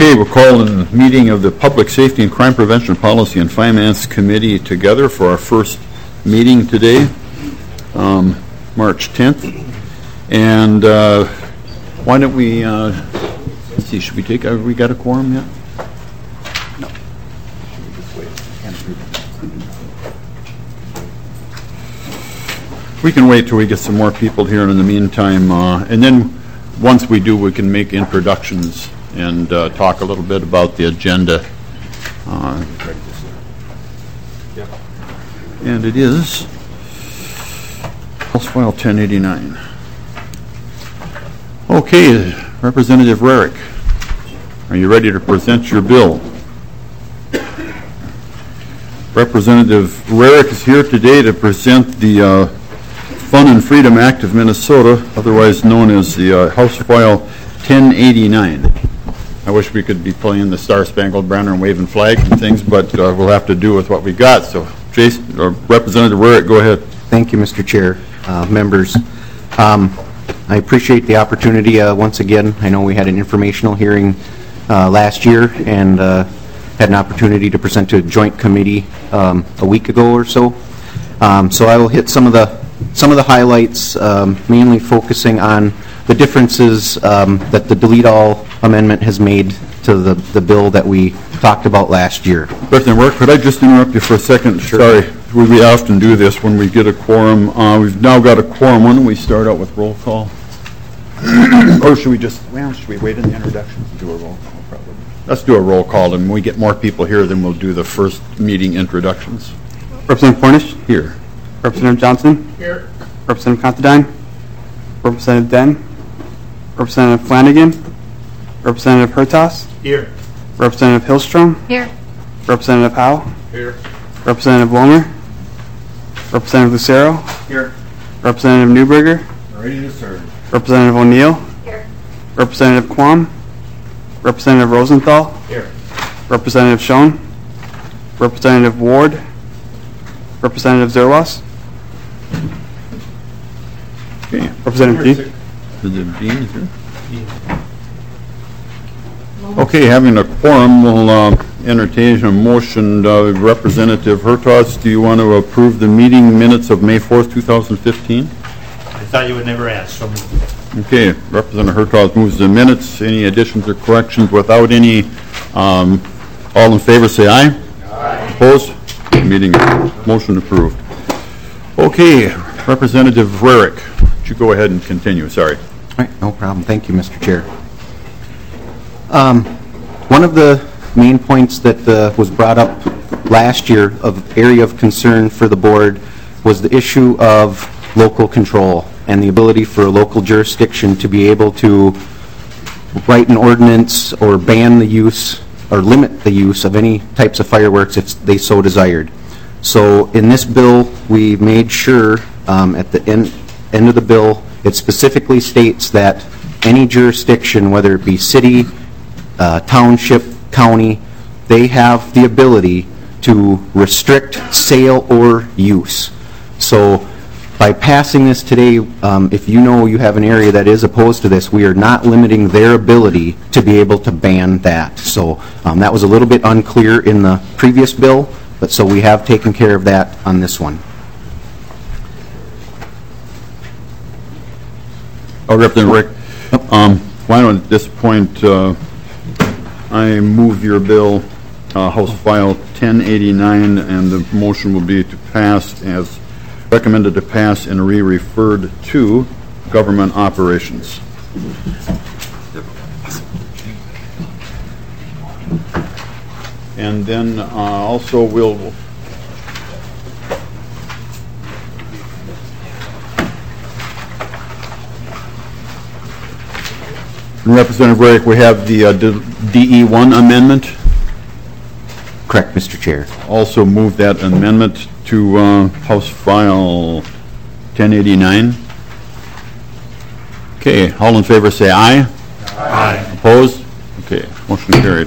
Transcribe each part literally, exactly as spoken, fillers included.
Okay, we'll call a meeting of the Public Safety and Crime Prevention Policy and Finance Committee together for our first meeting today, um, March tenth. And uh, why don't we, uh, let's see, should we take, have we got a quorum yet? No. We can wait till we get some more people here, and in the meantime, uh, and then once we do, we can make introductions and uh, talk a little bit about the agenda. Uh, and it is House File ten eighty-nine. Okay, Representative Rarick, are you ready to present your bill? Representative Rarick is here today to present the uh, Fun and Freedom Act of Minnesota, otherwise known as the uh, House File ten eighty-nine. I wish we could be playing the Star Spangled Banner and waving flags and things, but uh, we'll have to do with what we got. So, Jason, or Representative Rarick, go ahead. Thank you, Mister Chair, uh, members. Um, I appreciate the opportunity uh, once again. I know we had an informational hearing uh, last year and uh, had an opportunity to present to a joint committee um, a week ago or so. Um, so I will hit some of the some of the highlights, um, mainly focusing on the differences um, that the delete all amendment has made to the, the bill that we talked about last year. President Work, could I just interrupt you for a second? Sure. Sorry, we, we often do this when we get a quorum. Uh, we've now got a quorum. Why don't we start out with roll call? Or should we just, well, should we wait in the introductions and do a roll call? Probably. Let's do a roll call, and when we get more people here, then we'll do the first meeting introductions. Representative Cornish? Here. Representative Johnson? Here. Representative Considine? Representative Den? Representative Flanagan? Representative Hertas? Here. Representative Hillstrom? Here. Representative Howe? Here. Representative Lomer? Representative Lucero? Here. Representative Newberger? Ready to serve. Representative O'Neill? Here. Representative Quam? Representative Rosenthal? Here. Representative Schoen? Representative Ward? Representative Zerwas? Okay. Representative Dean? Representative Dean is here. Okay, having a quorum, we'll uh, entertain a motion. Uh, Representative Hertas, do you want to approve the meeting minutes of May fourth, two thousand fifteen? I thought you would never ask. So moved. Okay, Representative Hertas moves the minutes. Any additions or corrections? Without any, um, all in favor say aye. Aye. Opposed? Meeting motion approved. Okay, Representative Rarick, would you go ahead and continue? Sorry. All right, no problem. Thank you, Mister Chair. Um, one of the main points that uh, was brought up last year of area of concern for the board was the issue of local control and the ability for a local jurisdiction to be able to write an ordinance or ban the use or limit the use of any types of fireworks if they so desired. So in this bill, we made sure um, at the end, end of the bill, it specifically states that any jurisdiction, whether it be city, uh, township, county, they have the ability to restrict sale or use. So by passing this today, um, if you know you have an area that is opposed to this, we are not limiting their ability to be able to ban that. So um, that was a little bit unclear in the previous bill, but so we have taken care of that on this one. Oh, Representative Rick, um, why don't at this point uh, I move your bill, uh, House File ten eighty-nine, and the motion will be to pass as recommended to pass and re-referred to government operations. And then uh, also we'll Representative Rarick, we have the uh, D E one amendment. Correct, Mister Chair. Also move that amendment to uh, House File ten eighty-nine. Okay, all in favor say aye. Aye. Opposed? Okay, motion carried.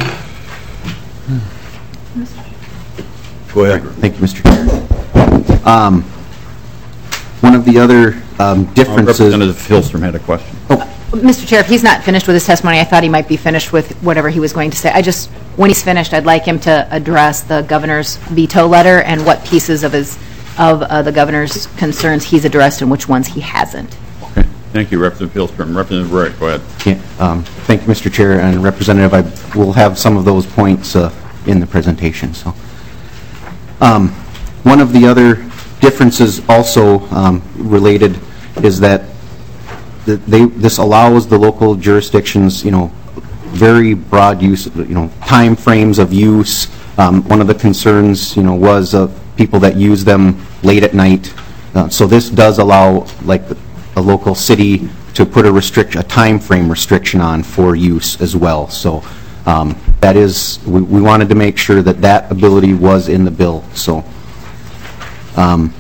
Go ahead. Thank you, Mister Chair. Um, one of the other um, Uh, differences... Representative Hillstrom had a question. Oh, Mister Chair, if he's not finished with his testimony, I thought he might be finished with whatever he was going to say. I just, when he's finished, I'd like him to address the governor's veto letter and what pieces of his, of uh, the governor's concerns he's addressed and which ones he hasn't. Okay, thank you, Representative Hillstrom. Representative Wright, go ahead. Yeah, um, thank you, Mister Chair, and Representative, I will have some of those points uh, in the presentation. So, um, one of the other differences also um, related is that the, they, this allows the local jurisdictions, you know, very broad use, you know, time frames of use. Um, one of the concerns, you know, was of people that use them late at night. Uh, so this does allow, like, a local city to put a restriction, a time frame restriction on for use as well. So um, that is, we, we wanted to make sure that that ability was in the bill. So. Um,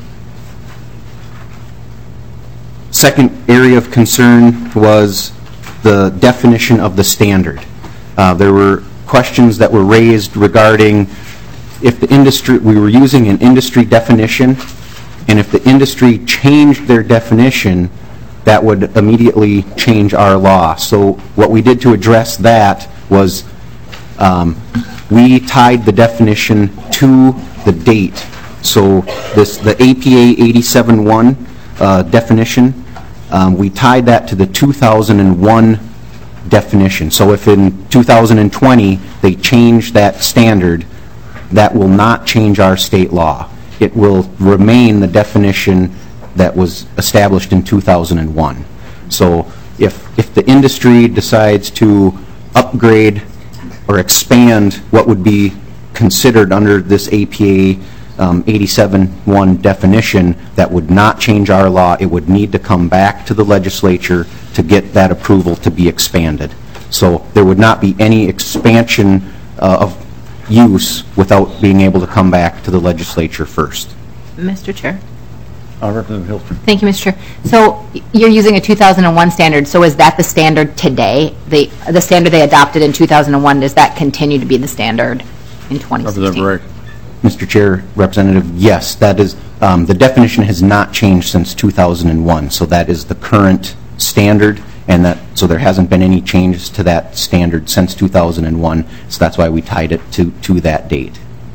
second area of concern was the definition of the standard. Uh, there were questions that were raised regarding if the industry, we were using an industry definition, and if the industry changed their definition, that would immediately change our law. So what we did to address that was um, we tied the definition to the date. So this, the A P A eighty-seven one uh, definition, um, we tied that to the two thousand one definition. So if in two thousand twenty they change that standard, that will not change our state law. It will remain the definition that was established in two thousand one. So if, if the industry decides to upgrade or expand what would be considered under this A P A Um, eighty-seven one definition, that would not change our law. It would need to come back to the legislature to get that approval to be expanded. So there would not be any expansion uh, of use without being able to come back to the legislature first. Mister Chair. Uh, Representative Hillstrom. Thank you, Mister Chair. So you're using a two thousand one standard. So is that the standard today? The, the standard they adopted in two thousand one, does that continue to be the standard in twenty sixteen? Representative Wright. Mister Chair, Representative, yes, that is, um, the definition has not changed since two thousand one, so that is the current standard, and that, so there hasn't been any changes to that standard since two thousand one, so that's why we tied it to, to that date.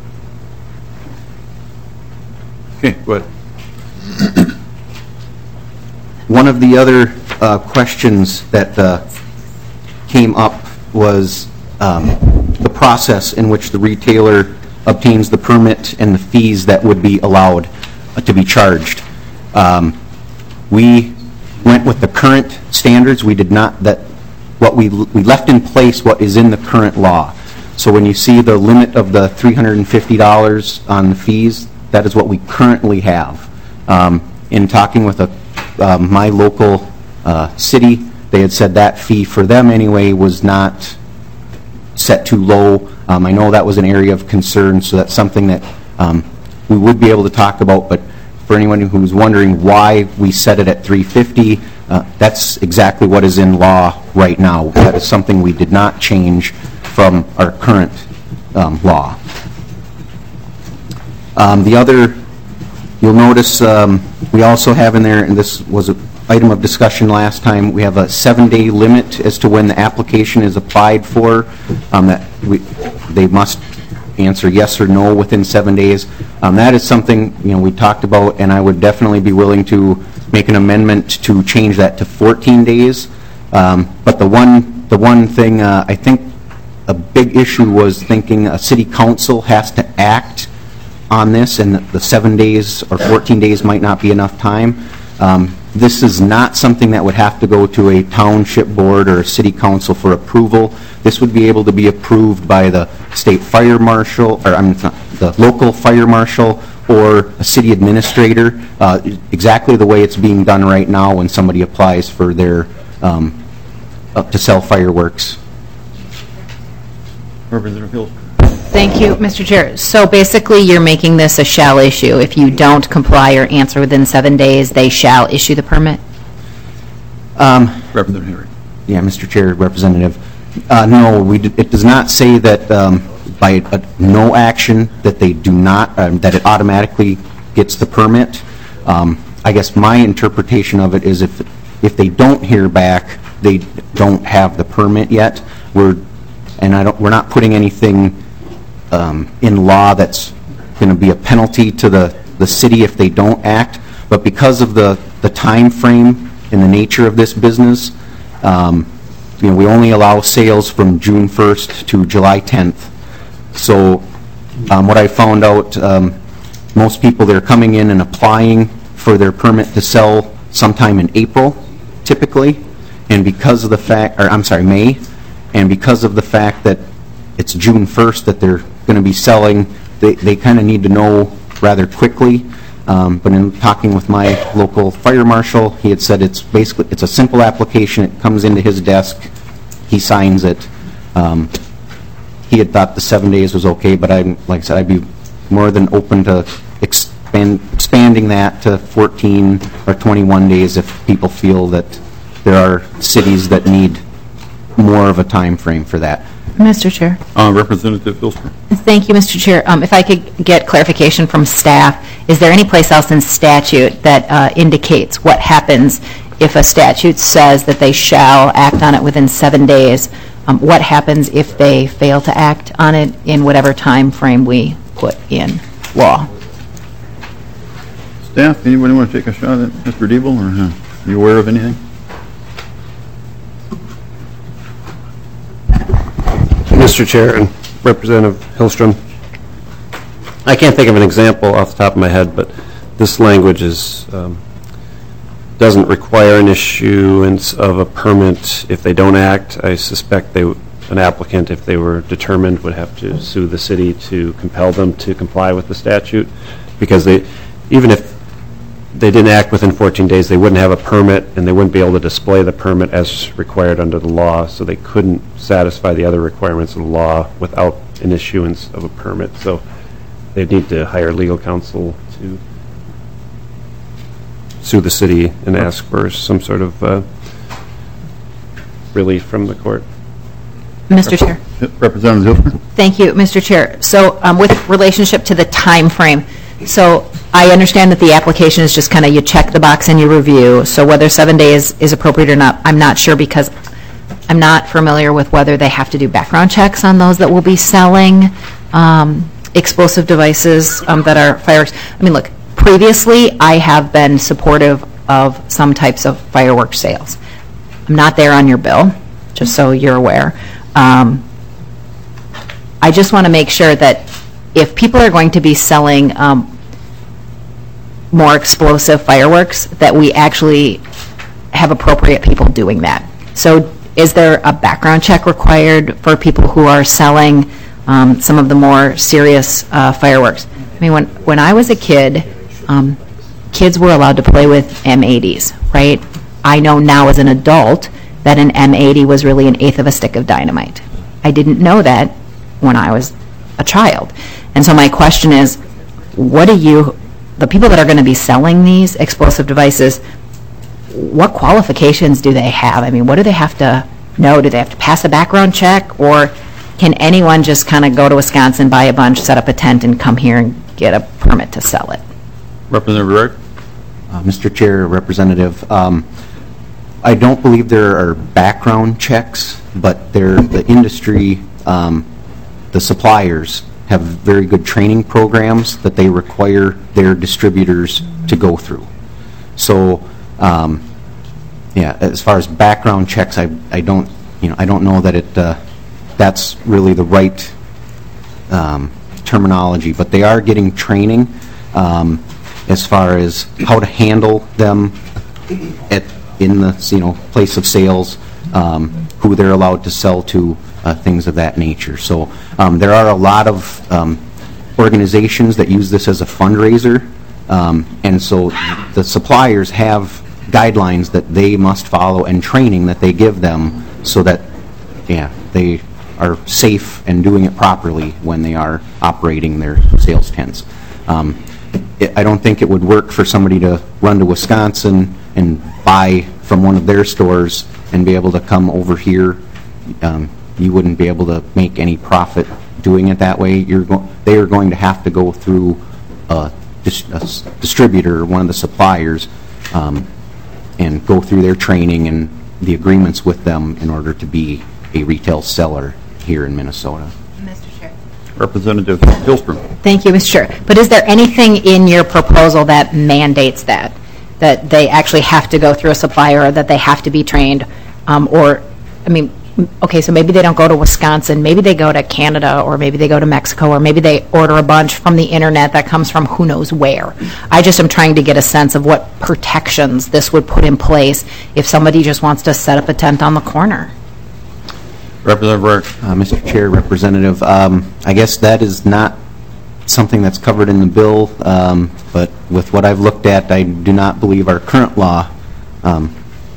Okay, go ahead. One of the other uh, questions that uh, came up was um, the process in which the retailer obtains the permit and the fees that would be allowed uh, to be charged. Um, we went with the current standards. We did not, that what we, we left in place what is in the current law. So when you see the limit of the three hundred fifty dollars on the fees, that is what we currently have. Um, in talking with a, uh, my local uh, city, they had said that fee for them anyway was not set too low. Um, I know that was an area of concern, so that's something that um, we would be able to talk about, but for anyone who's wondering why we set it at three hundred fifty dollars, uh, that's exactly what is in law right now. That is something we did not change from our current um, law. Um, the other, you'll notice um, we also have in there, and this was an item of discussion last time, we have a seven-day limit as to when the application is applied for, um, that we, they must answer yes or no within seven days. Um, that is something, you know, we talked about, and I would definitely be willing to make an amendment to change that to fourteen days. Um, but the one, the one thing uh, I think a big issue was thinking a city council has to act on this, and the, the seven days or fourteen days might not be enough time. Um, this is not something that would have to go to a township board or a city council for approval. This would be able to be approved by the state fire marshal, or I mean, the local fire marshal, or a city administrator, uh, exactly the way it's being done right now when somebody applies for their, um, up to sell fireworks. Representative Hill. Thank you, Mister Chair. So basically, you're making this a shall issue. If you don't comply or answer within seven days, they shall issue the permit? Um, Representative Henry. Yeah, Mister Chair, Representative. Uh, no, we d it does not say that um, by a, no action that they do not, um, that it automatically gets the permit. Um, I guess my interpretation of it is if if they don't hear back they don't have the permit yet. We're, and I don't, we're not putting anything um, in law that's going to be a penalty to the, the city if they don't act, but because of the, the time frame and the nature of this business, um, you know, we only allow sales from June first to July tenth. So um, what I found out, um, most people, they're coming in and applying for their permit to sell sometime in April, typically, and because of the fact, or I'm sorry, May, and because of the fact that it's June first that they're going to be selling, they, they kind of need to know rather quickly. Um, but in talking with my local fire marshal, he had said it's basically, it's a simple application. It comes into his desk, he signs it. Um, he had thought the seven days was okay, but I, like I said, I'd be more than open to expand, expanding that to fourteen or twenty-one days if people feel that there are cities that need more of a time frame for that. Mister Chair. Uh, Representative Hilstrom. Thank you, Mister Chair. Um, if I could get clarification from staff, is there any place else in statute that uh, indicates what happens if a statute says that they shall act on it within seven days? Um, what happens if they fail to act on it in whatever time frame we put in law? Staff, anybody want to take a shot at Mister Diebel, or uh, are you aware of anything? Mister Chair and Representative Hillstrom, I can't think of an example off the top of my head, but this language is um, doesn't require an issuance of a permit if they don't act. I suspect they, an applicant, if they were determined, would have to sue the city to compel them to comply with the statute, because they, even if they didn't act within fourteen days, they wouldn't have a permit, and they wouldn't be able to display the permit as required under the law, so they couldn't satisfy the other requirements of the law without an issuance of a permit. So they'd need to hire legal counsel to sue the city and ask for some sort of uh, relief from the court. Mister Chair. Representative Hilstrom. Thank you, Mister Chair. So um, with relationship to the time frame, so I understand that the application is just kind of you check the box and you review. So whether seven days is appropriate or not, I'm not sure, because I'm not familiar with whether they have to do background checks on those that will be selling um, explosive devices um, that are fireworks. I mean, look, previously I have been supportive of some types of fireworks sales. I'm not there on your bill, just so you're aware. Um, I just want to make sure that if people are going to be selling um, more explosive fireworks, that we actually have appropriate people doing that. So is there a background check required for people who are selling um, some of the more serious uh, fireworks? I mean, when, when I was a kid, um, kids were allowed to play with M eighties, right? I know now as an adult that an M eighty was really an eighth of a stick of dynamite. I didn't know that when I was a child. And so my question is, what do you, the people that are going to be selling these explosive devices, what qualifications do they have? I mean, what do they have to know? Do they have to pass a background check, or can anyone just kind of go to Wisconsin, buy a bunch, set up a tent, and come here and get a permit to sell it? Representative Wright. Uh, Mister Chair, Representative, um, I don't believe there are background checks, but there, the industry, um, the suppliers have very good training programs that they require their distributors to go through. So, um, yeah, as far as background checks, I, I don't, you know, I don't know that it, uh, that's really the right um, terminology, but they are getting training um, as far as how to handle them at in the, you know, place of sales, um, who they're allowed to sell to, uh, things of that nature. So um, there are a lot of um, organizations that use this as a fundraiser, um, and so the suppliers have guidelines that they must follow and training that they give them so that, yeah, they are safe and doing it properly when they are operating their sales tents. Um, it, I don't think it would work for somebody to run to Wisconsin and buy from one of their stores and be able to come over here. Um, you wouldn't be able to make any profit doing it that way. You're go they are going to have to go through a, dis a distributor, one of the suppliers, um, and go through their training and the agreements with them in order to be a retail seller here in Minnesota. Mister Chair. Representative Hillstrom. Thank you, Mister Chair. But is there anything in your proposal that mandates that? That they actually have to go through a supplier, or that they have to be trained? Um, or, I mean, okay, so maybe they don't go to Wisconsin, maybe they go to Canada, or maybe they go to Mexico, or maybe they order a bunch from the internet that comes from who knows where. I just am trying to get a sense of what protections this would put in place if somebody just wants to set up a tent on the corner. Representative Rarick. Uh, Mister Chair, Representative, um, I guess that is not something that's covered in the bill, um, but with what I've looked at, I do not believe our current law um,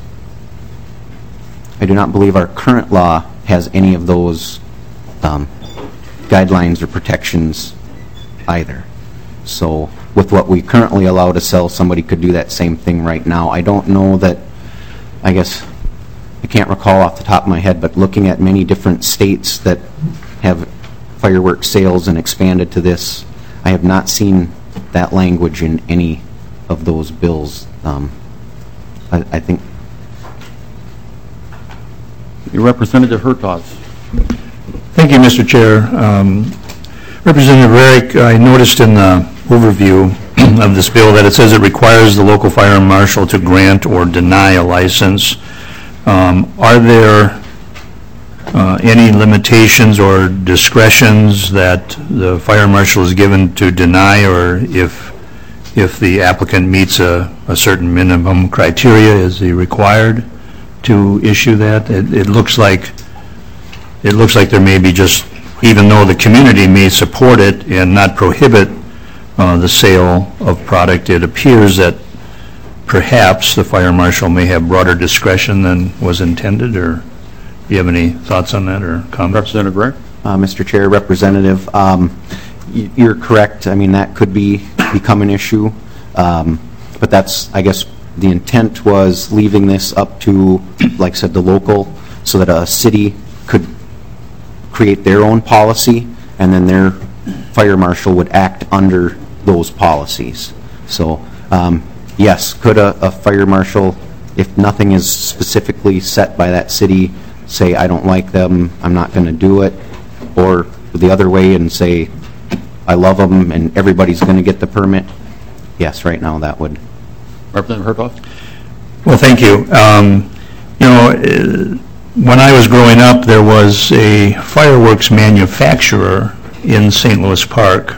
I do not believe our current law has any of those um, guidelines or protections either. So with what we currently allow to sell, somebody could do that same thing right now. I don't know that, I guess, I can't recall off the top of my head, but looking at many different states that have fireworks sales and expanded to this, I have not seen that language in any of those bills. Um, I, I think Representative Hertaus. Thank you, Mister Chair. Um, Representative Rarick, I noticed in the overview of this bill that it says it requires the local fire marshal to grant or deny a license. Um, are there uh, any limitations or discretions that the fire marshal is given to deny, or if if the applicant meets a, a certain minimum criteria, is he required to issue that? It, it looks like it looks like there may be, just, even though the community may support it and not prohibit uh, the sale of product, it appears that perhaps the fire marshal may have broader discretion than was intended. Or do you have any thoughts on that or comments? Representative Rarick. Uh, Mister Chair, Representative, um, y- you're correct. I mean, that could be become an issue, um, but that's, I guess, the intent was leaving this up to, like I said, the local, so that a city could create their own policy, and then their fire marshal would act under those policies. So, um, yes, could a, a fire marshal, if nothing is specifically set by that city, say, I don't like them, I'm not going to do it, or the other way and say, I love them and everybody's going to get the permit? Yes, right now that would. Representative Hertaus. Well, thank you. Um, you know, uh, when I was growing up, there was a fireworks manufacturer in Saint Louis Park,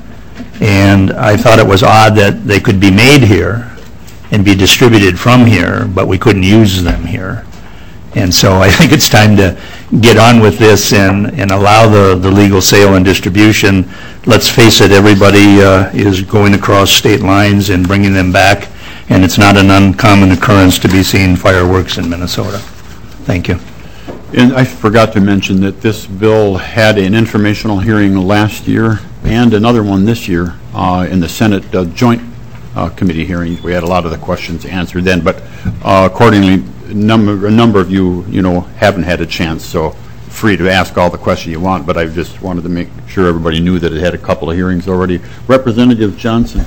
and I thought it was odd that they could be made here and be distributed from here, but we couldn't use them here. And so I think it's time to get on with this and, and allow the, the legal sale and distribution. Let's face it, everybody uh, is going across state lines and bringing them back, and it's not an uncommon occurrence to be seeing fireworks in Minnesota. Thank you. And I forgot to mention that this bill had an informational hearing last year and another one this year uh, in the Senate uh, Joint uh, Committee hearings. We had a lot of the questions answered then, but uh, accordingly, number, a number of you, you know, haven't had a chance, so free to ask all the questions you want, but I just wanted to make sure everybody knew that it had a couple of hearings already. Representative Johnson.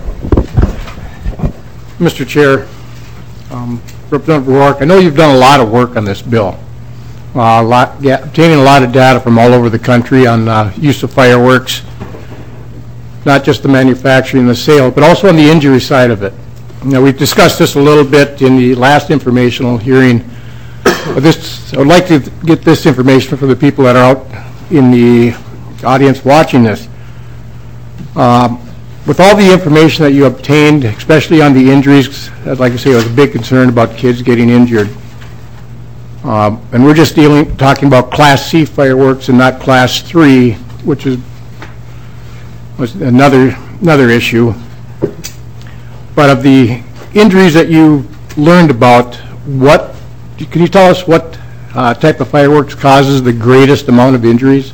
Mister Chair, um, Representative Rourke, I know you've done a lot of work on this bill. Uh, a lot, yeah, obtaining a lot of data from all over the country on uh, use of fireworks, not just the manufacturing and the sale, but also on the injury side of it. Now, we've discussed this a little bit in the last informational hearing. Uh, this, I would like to get this information from the people that are out in the audience watching this. Um, with all the information that you obtained, especially on the injuries, I'd like to say I was a big concern about kids getting injured. Um, and we're just dealing, talking about Class C fireworks and not Class three, which is was another another issue. But of the injuries that you learned about, what can you tell us what uh, type of fireworks causes the greatest amount of injuries?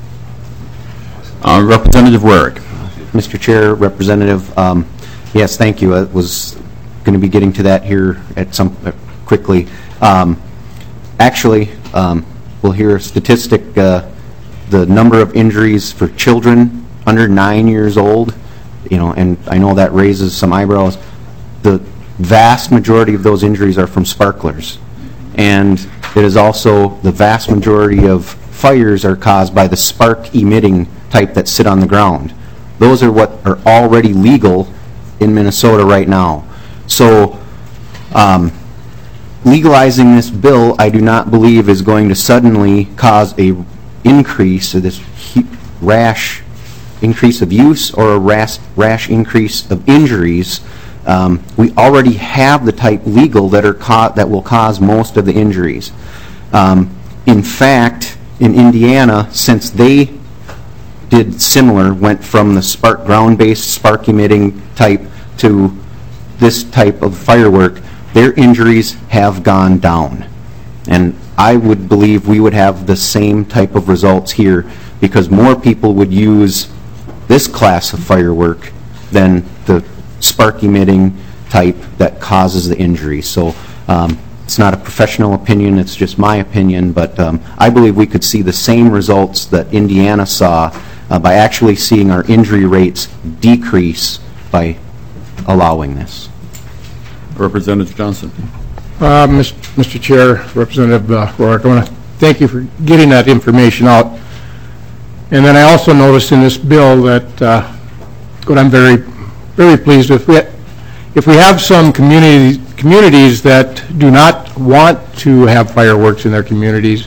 Uh, Representative Rarick. Mister Chair, Representative, um, yes, thank you. I was going to be getting to that here at some uh, quickly. Um, actually, um, we'll hear a statistic. Uh, the number of injuries for children under nine years old, you know, and I know that raises some eyebrows. The vast majority of those injuries are from sparklers, and it is also, the vast majority of fires are caused by the spark emitting type that sit on the ground. Those are what are already legal in Minnesota right now. So um, legalizing this bill, I do not believe is going to suddenly cause a increase, or this he- rash increase of use, or a rash, rash increase of injuries. Um, we already have the type legal that are ca- that will cause most of the injuries. Um, in fact, in Indiana, since they did similar, went from the spark ground-based spark emitting type to this type of firework, their injuries have gone down. And I would believe we would have the same type of results here, because more people would use this class of firework than the spark emitting type that causes the injury. So um, it's not a professional opinion, it's just my opinion, but um, I believe we could see the same results that Indiana saw uh, by actually seeing our injury rates decrease by allowing this. Representative Johnson. Uh, Mister Chair, Representative uh, Rourke, I want to thank you for getting that information out. And then I also noticed in this bill that, uh, what I'm very, very pleased with, we, if we have some communities, communities that do not want to have fireworks in their communities,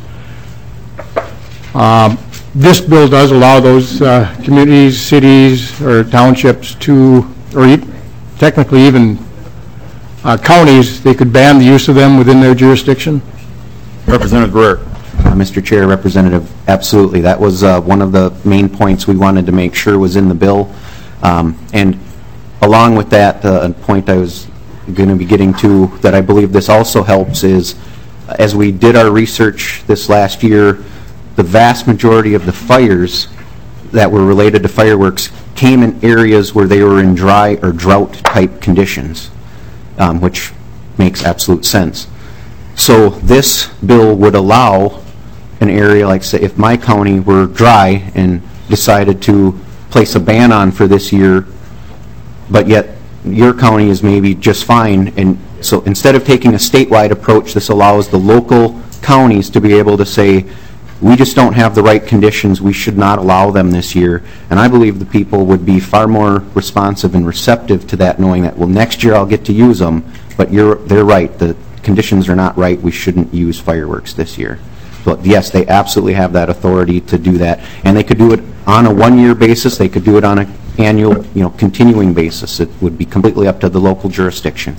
um, this bill does allow those uh, communities, cities, or townships to, or e- technically even uh, counties, they could ban the use of them within their jurisdiction. Representative Rourke. Uh, Mister Chair, Representative, absolutely. That was uh, one of the main points we wanted to make sure was in the bill. Um, and along with that, uh, a point I was going to be getting to that I believe this also helps is, as we did our research this last year, the vast majority of the fires that were related to fireworks came in areas where they were in dry or drought-type conditions, um, which makes absolute sense. So this bill would allow an area like, say, if my county were dry and decided to place a ban on for this year, but yet your county is maybe just fine, and so instead of taking a statewide approach, this allows the local counties to be able to say, we just don't have the right conditions, we should not allow them this year. And I believe the people would be far more responsive and receptive to that, knowing that, well, next year I'll get to use them, but you're, they're right, the conditions are not right, we shouldn't use fireworks this year. But yes, they absolutely have that authority to do that, and they could do it on a one-year basis, they could do it on an annual, you know, continuing basis. It would be completely up to the local jurisdiction.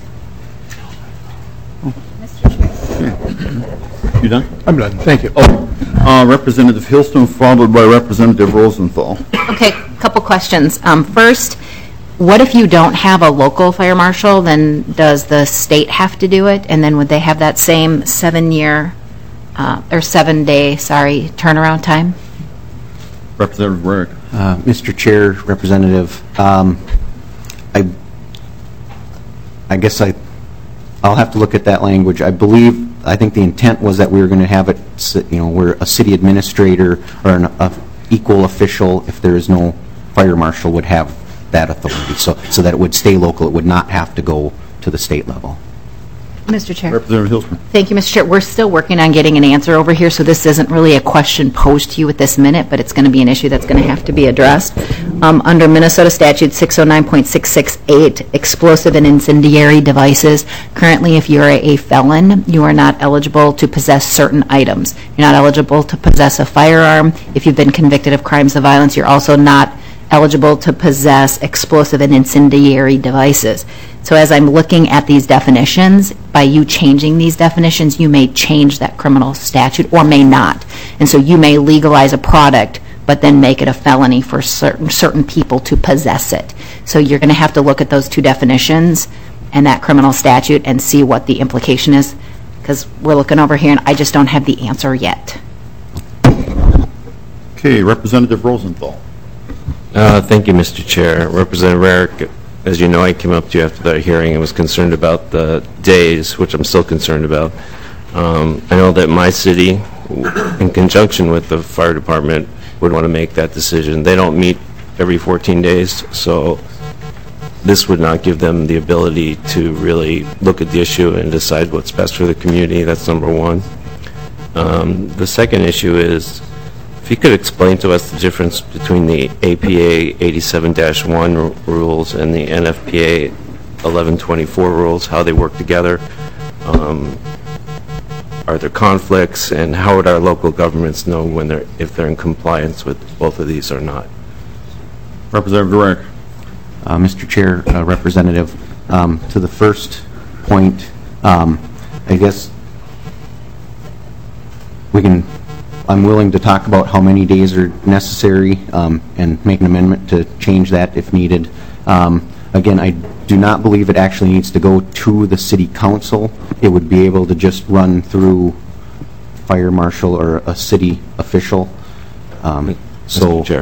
You done? I'm done. Thank you. Oh, uh, Representative Hillstrom, followed by Representative Rosenthal. Okay, couple questions. Um, first, what if you don't have a local fire marshal? Then does the state have to do it? And then would they have that same seven-year uh, or seven-day, sorry, turnaround time? Representative Rourke. Uh, Mister Chair, Representative, um, I, I guess I, I'll have to look at that language. I believe, I think the intent was that we were going to have it, you know, where a city administrator or an a equal official, if there is no fire marshal, would have that authority, so so that it would stay local. It would not have to go to the state level. Mister Chair. Representative Hillstrom. Thank you, Mister Chair. We're still working on getting an answer over here, so this isn't really a question posed to you at this minute, but it's going to be an issue that's going to have to be addressed. Um, under Minnesota Statute six oh nine point six six eight, explosive and incendiary devices, currently if you're a felon, you are not eligible to possess certain items. You're not eligible to possess a firearm. If you've been convicted of crimes of violence, you're also not eligible to possess explosive and incendiary devices. So as I'm looking at these definitions, by you changing these definitions, you may change that criminal statute or may not. And so you may legalize a product, but then make it a felony for certain certain people to possess it. So you're going to have to look at those two definitions and that criminal statute and see what the implication is, because we're looking over here and I just don't have the answer yet. Okay, Representative Rosenthal. Uh, Thank you, Mister Chair. Representative Rarick, as you know, I came up to you after that hearing and was concerned about the days, which I'm still concerned about. Um, I know that my city, in conjunction with the fire department, would want to make that decision. They don't meet every fourteen days, so this would not give them the ability to really look at the issue and decide what's best for the community. That's number one. Um, the second issue is, if you could explain to us the difference between the A P A eighty-seven dash one r- rules and the N F P A eleven twenty-four rules, how they work together. Um, are there conflicts, and how would our local governments know when they're, if they're in compliance with both of these or not? Representative Dweck. Uh, Mister Chair, uh, Representative, um, to the first point, um, I guess we can, I'm willing to talk about how many days are necessary um, and make an amendment to change that if needed. Um, again, I do not believe it actually needs to go to the City Council. It would be able to just run through fire marshal or a city official. Um, so, Mister Chair,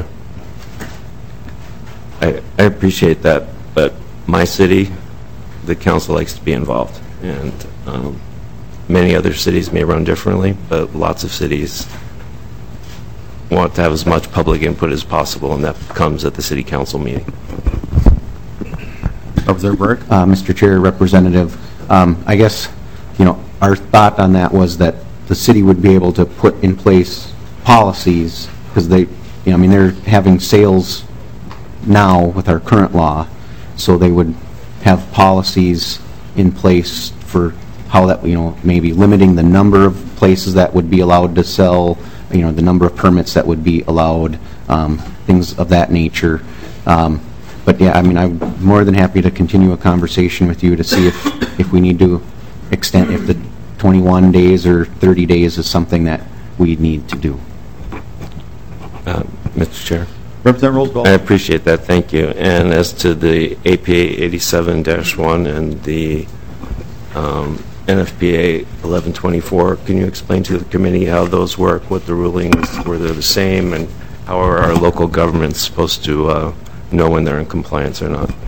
I, I appreciate that, but my city, the council likes to be involved, and um, many other cities may run differently, but lots of cities want to have as much public input as possible, and that comes at the city council meeting. Representative Burke. Uh, Mister Chair, Representative, um, I guess, you know, our thought on that was that the city would be able to put in place policies, because they, you know, I mean, they're having sales now with our current law, so they would have policies in place for how that, you know, maybe limiting the number of places that would be allowed to sell, you know, the number of permits that would be allowed, um, things of that nature. Um, but yeah, I mean, I'm more than happy to continue a conversation with you to see if, if we need to extend, if the twenty-one days or thirty days is something that we need to do. Uh, Mister Chair. Representative Roosevelt. I appreciate that, thank you. And as to the A P A eighty-seven dash one and the um, N F P A eleven twenty-four, can you explain to the committee how those work, what the rulings, were they the same, and how are our local governments supposed to uh, know when they're in compliance or not?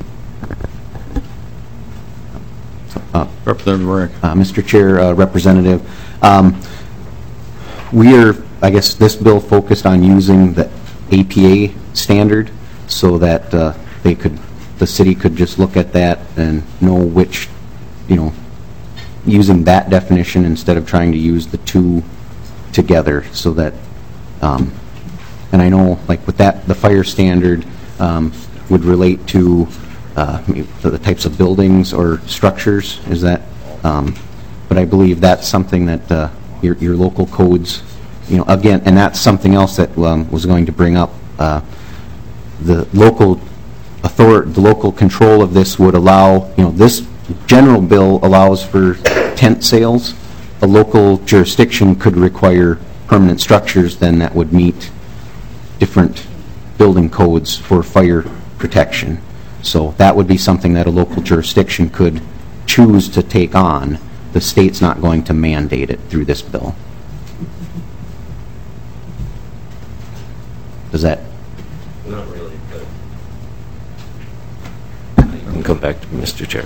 Uh, Representative Warwick. Uh, Mister Chair, uh, Representative, um, we are, I guess, this bill focused on using the A P A standard so that uh, they could, the city could just look at that and know which, you know, using that definition instead of trying to use the two together, so that, um, and I know, like with that, the fire standard um, would relate to uh, the types of buildings or structures, is that, um, but I believe that's something that uh, your, your local codes, you know, again, and that's something else that um, was going to bring up, uh, the local authority, the local control of this would allow, you know, this general bill allows for tent sales. A local jurisdiction could require permanent structures then that would meet different building codes for fire protection. So that would be something that a local jurisdiction could choose to take on. The state's not going to mandate it through this bill. Does that? Not really, but I can come back to Mister Chair.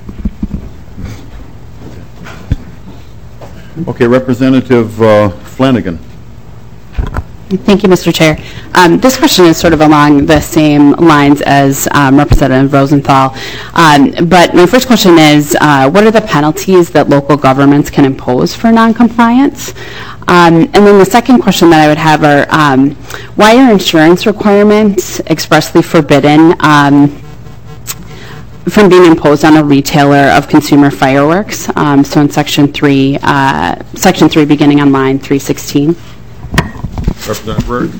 Okay, Representative uh, Flanagan. Thank you, Mister Chair. Um, this question is sort of along the same lines as um, Representative Rosenthal. Um, but my first question is, uh, what are the penalties that local governments can impose for noncompliance? Um, and then the second question that I would have are, um, why are insurance requirements expressly forbidden um, from being imposed on a retailer of consumer fireworks? Um, so in Section three, uh, Section three, beginning on line three sixteen. Representative Burke.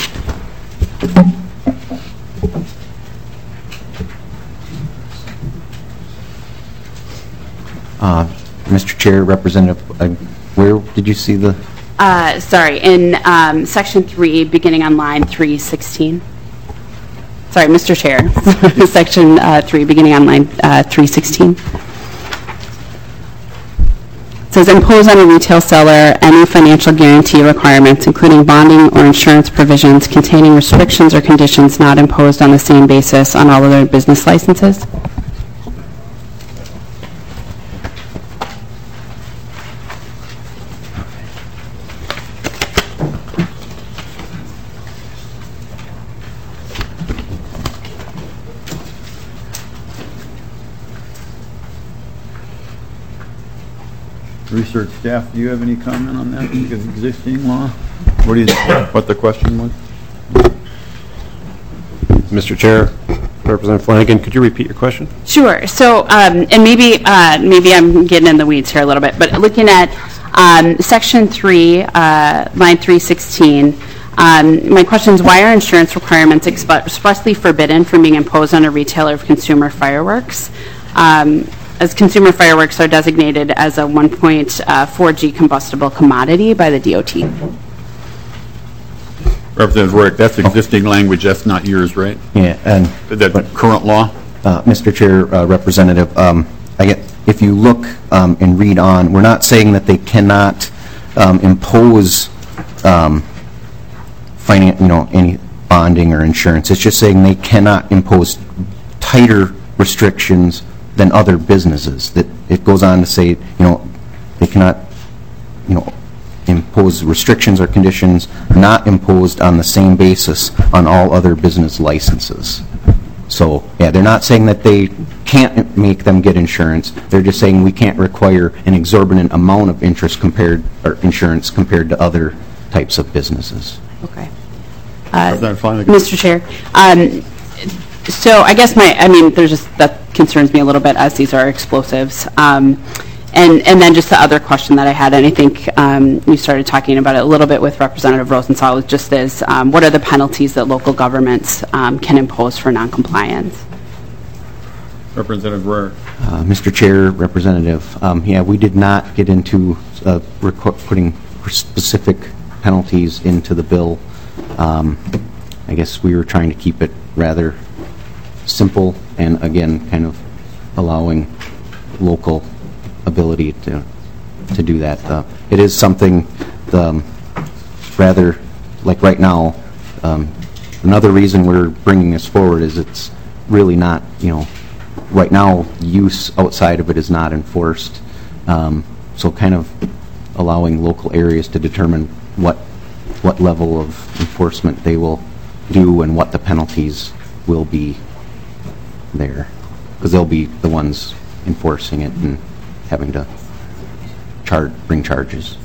Uh, Mister Chair, Representative, uh, where did you see the? Uh, sorry, in um, Section three, beginning on line three sixteen. Sorry, Mister Chair. Section uh, three, beginning on line uh, three sixteen. It says, impose on a retail seller any financial guarantee requirements, including bonding or insurance provisions containing restrictions or conditions not imposed on the same basis on all other business licenses. Research staff, do you have any comment on that, existing law? What do you, what the question was? Mister Chair, Representative Flanagan, could you repeat your question? Sure. So, um, and maybe uh, maybe I'm getting in the weeds here a little bit, but looking at um, Section three, uh, line three sixteen, um, my question is, why are insurance requirements exp- expressly forbidden from being imposed on a retailer of consumer fireworks? Um, as consumer fireworks are designated as a one point four G combustible commodity by the D O T. Representative Rorick, that's existing language, that's not yours, right? Yeah, and That current law? Uh, Mister Chair, uh, Representative, um, I get, if you look um, and read on, we're not saying that they cannot um, impose um, finan- you know, any bonding or insurance. It's just saying they cannot impose tighter restrictions than other businesses. That it goes on to say, you know, they cannot, you know, impose restrictions or conditions not imposed on the same basis on all other business licenses. So, yeah, they're not saying that they can't make them get insurance. They're just saying we can't require an exorbitant amount of interest compared, or insurance compared to other types of businesses. Okay. Uh, Representative Flanagan. Mister Chair, um, so I guess my, I mean, there's just, that concerns me a little bit as these are explosives. Um, And, and then just the other question that I had, and I think um, we started talking about it a little bit with Representative Rosenthal, was just is, um, what are the penalties that local governments um, can impose for noncompliance? Representative Rorick. Uh, Mister Chair, Representative, um, yeah, we did not get into uh, reco- putting specific penalties into the bill. Um, I guess we were trying to keep it rather simple and, again, kind of allowing local ability to to do that. Uh, it is something um, rather, like right now, um, another reason we're bringing this forward is it's really not, you know, right now use outside of it is not enforced. Um, so kind of allowing local areas to determine what what level of enforcement they will do and what the penalties will be there. Because they'll be the ones enforcing it and having to charge, bring charges.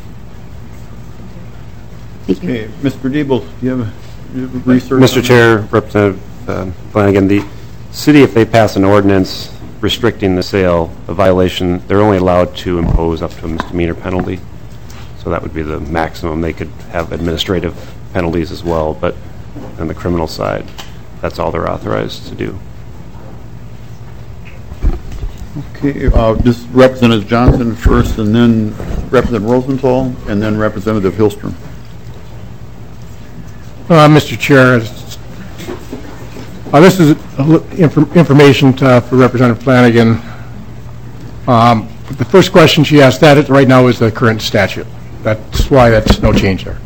Thank you. Okay, Mister Diebel, do you have, a, you have a research? Mister on Chair, Representative um, Flanagan, the city, if they pass an ordinance restricting the sale, a violation, they're only allowed to impose up to a misdemeanor penalty. So that would be the maximum. They could have administrative penalties as well, but on the criminal side, that's all they're authorized to do. Okay, uh, just Representative Johnson first, and then Representative Rosenthal, and then Representative Hillstrom. Uh, Mister Chair, uh, this is inf- information to, for Representative Flanagan. Um, the first question she asked, that is, right now is the current statute. That's why that's no change there.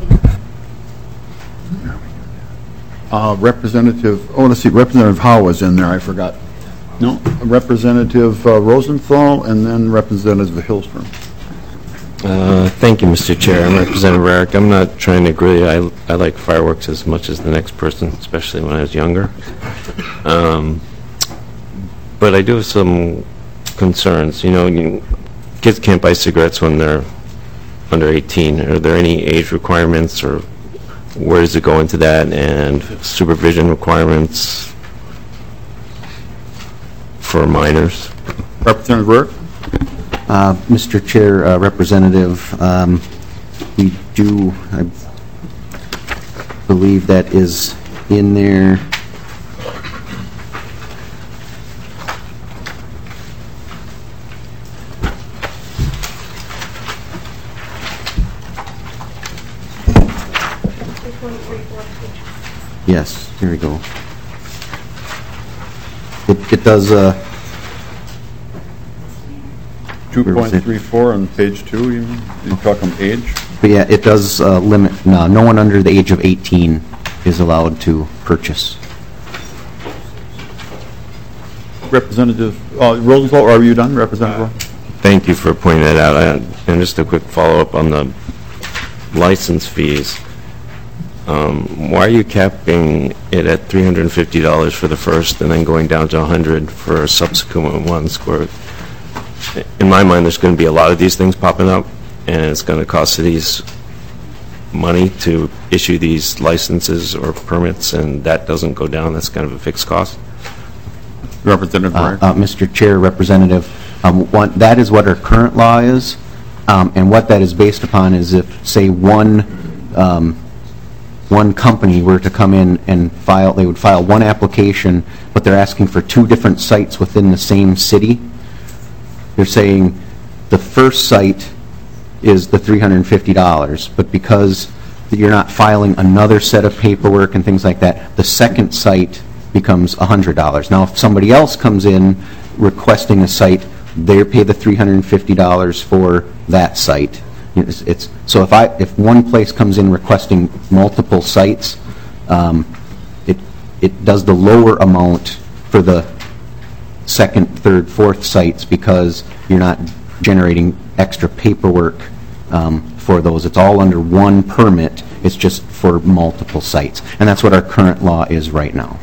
Uh, Representative, oh, let's see, Representative Howe was in there, I forgot. No, Representative uh, Rosenthal, and then Representative Hillstrom. Uh, Thank you, Mister Chair. I'm Representative Rarick. I'm not trying to agree. I, I like fireworks as much as the next person, especially when I was younger. Um, but I do have some concerns. You know, you, kids can't buy cigarettes when they're under eighteen. Are there any age requirements, or where does it go into that, and supervision requirements for minors? Representative Rarick? Uh, Mister Chair, uh, Representative, um, we do, I believe that is in there. Yes, here we go. It, it does, uh, two point three four on page two, you mean? You're talking age? but yeah, it does uh, limit, no, no one under the age of eighteen is allowed to purchase. Representative uh, Rosenthal, are you done, Representative? Uh, Thank you for pointing that out. I, and just a quick follow-up on the license fees. Um, why are you capping it at three hundred fifty dollars for the first and then going down to one hundred dollars for subsequent ones? Where in my mind, there's going to be a lot of these things popping up, and it's going to cost cities money to issue these licenses or permits, and that doesn't go down. That's kind of a fixed cost. Representative Uh, Breyer. uh, Mister Chair, Representative, um, one, that is what our current law is, um, and what that is based upon is if, say, one um, one company were to come in and file, they would file one application, but they're asking for two different sites within the same city. They're saying the first site is the three hundred fifty dollars, but because you're not filing another set of paperwork and things like that, the second site becomes one hundred dollars. Now, if somebody else comes in requesting a site, they pay the three hundred fifty dollars for that site. It's, it's, so if I if one place comes in requesting multiple sites, um, it it does the lower amount for the second, third, fourth sites because you're not generating extra paperwork um, for those. It's all under one permit. It's just for multiple sites, and that's what our current law is right now.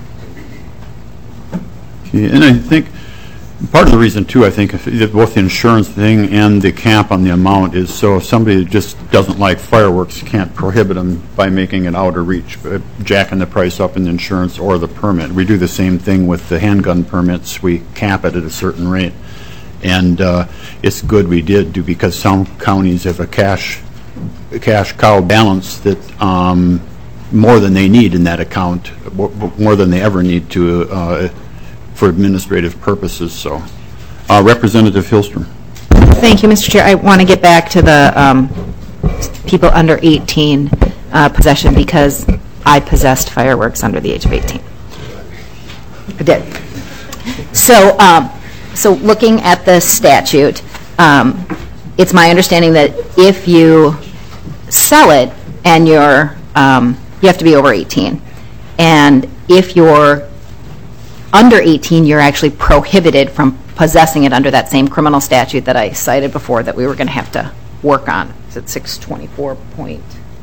Okay, and I think part of the reason, too, I think, if, if both the insurance thing and the cap on the amount is so if somebody just doesn't like fireworks, you can't prohibit them by making it out of reach, uh, jacking the price up in the insurance or the permit. We do the same thing with the handgun permits. We cap it at a certain rate. And uh, it's good we did do because some counties have a cash, a cash cow balance that um, more than they need in that account, more than they ever need to uh, for administrative purposes. So, uh, Representative Hillstrom. Thank you, Mister Chair. I want to get back to the um, people under eighteen uh, possession because I possessed fireworks under the age of eighteen. I did. So, um, so looking at the statute, um, it's my understanding that if you sell it and you're, um, you have to be over eighteen, and if you're under eighteen, you're actually prohibited from possessing it under that same criminal statute that I cited before that we were going to have to work on. It's at six twenty-four point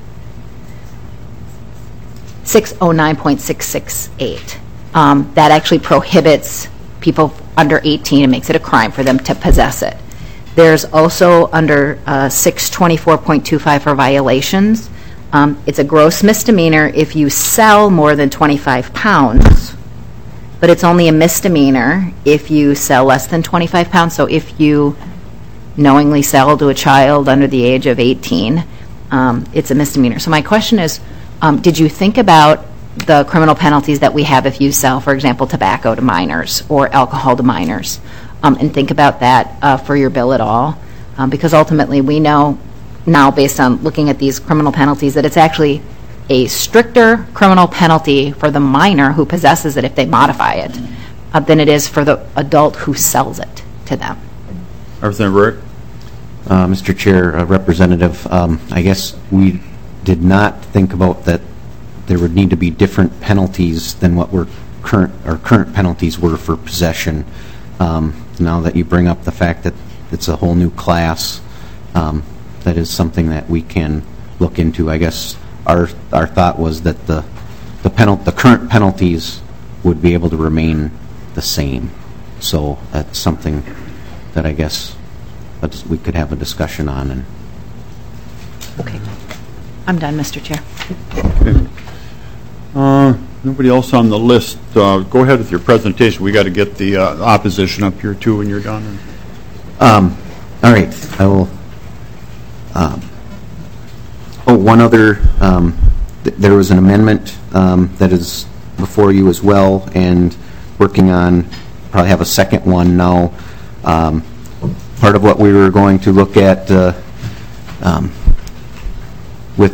six oh nine point six six eight. Um, that actually prohibits people under eighteen and makes it a crime for them to possess it. There's also under uh, six twenty-four point two five for violations. Um, it's a gross misdemeanor if you sell more than twenty-five pounds. But it's only a misdemeanor if you sell less than twenty-five pounds. So if you knowingly sell to a child under the age of eighteen, um, it's a misdemeanor. So my question is, um, did you think about the criminal penalties that we have if you sell, for example, tobacco to minors or alcohol to minors, um, and think about that uh, for your bill at all? Um, because ultimately we know now, based on looking at these criminal penalties, that it's actually a stricter criminal penalty for the minor who possesses it if they modify it uh, than it is for the adult who sells it to them. Representative Rick. Uh, Mister Chair, uh, Representative, um, I guess we did not think about that there would need to be different penalties than what were current our current penalties were for possession. Um, now that you bring up the fact that it's a whole new class, um, that is something that we can look into. I guess our our thought was that the the penal the current penalties would be able to remain the same. So that's something that I guess that's, we could have a discussion on. And Okay. I'm done, Mister Chair. Okay. Uh, nobody else on the list. Uh, go ahead with your presentation. We got to get the uh, opposition up here too when you're done. Um, all right, I will. Um, oh, one other. Um, th there was an amendment um, that is before you as well, and working on. Probably have a second one now. Um, part of what we were going to look at uh, um, with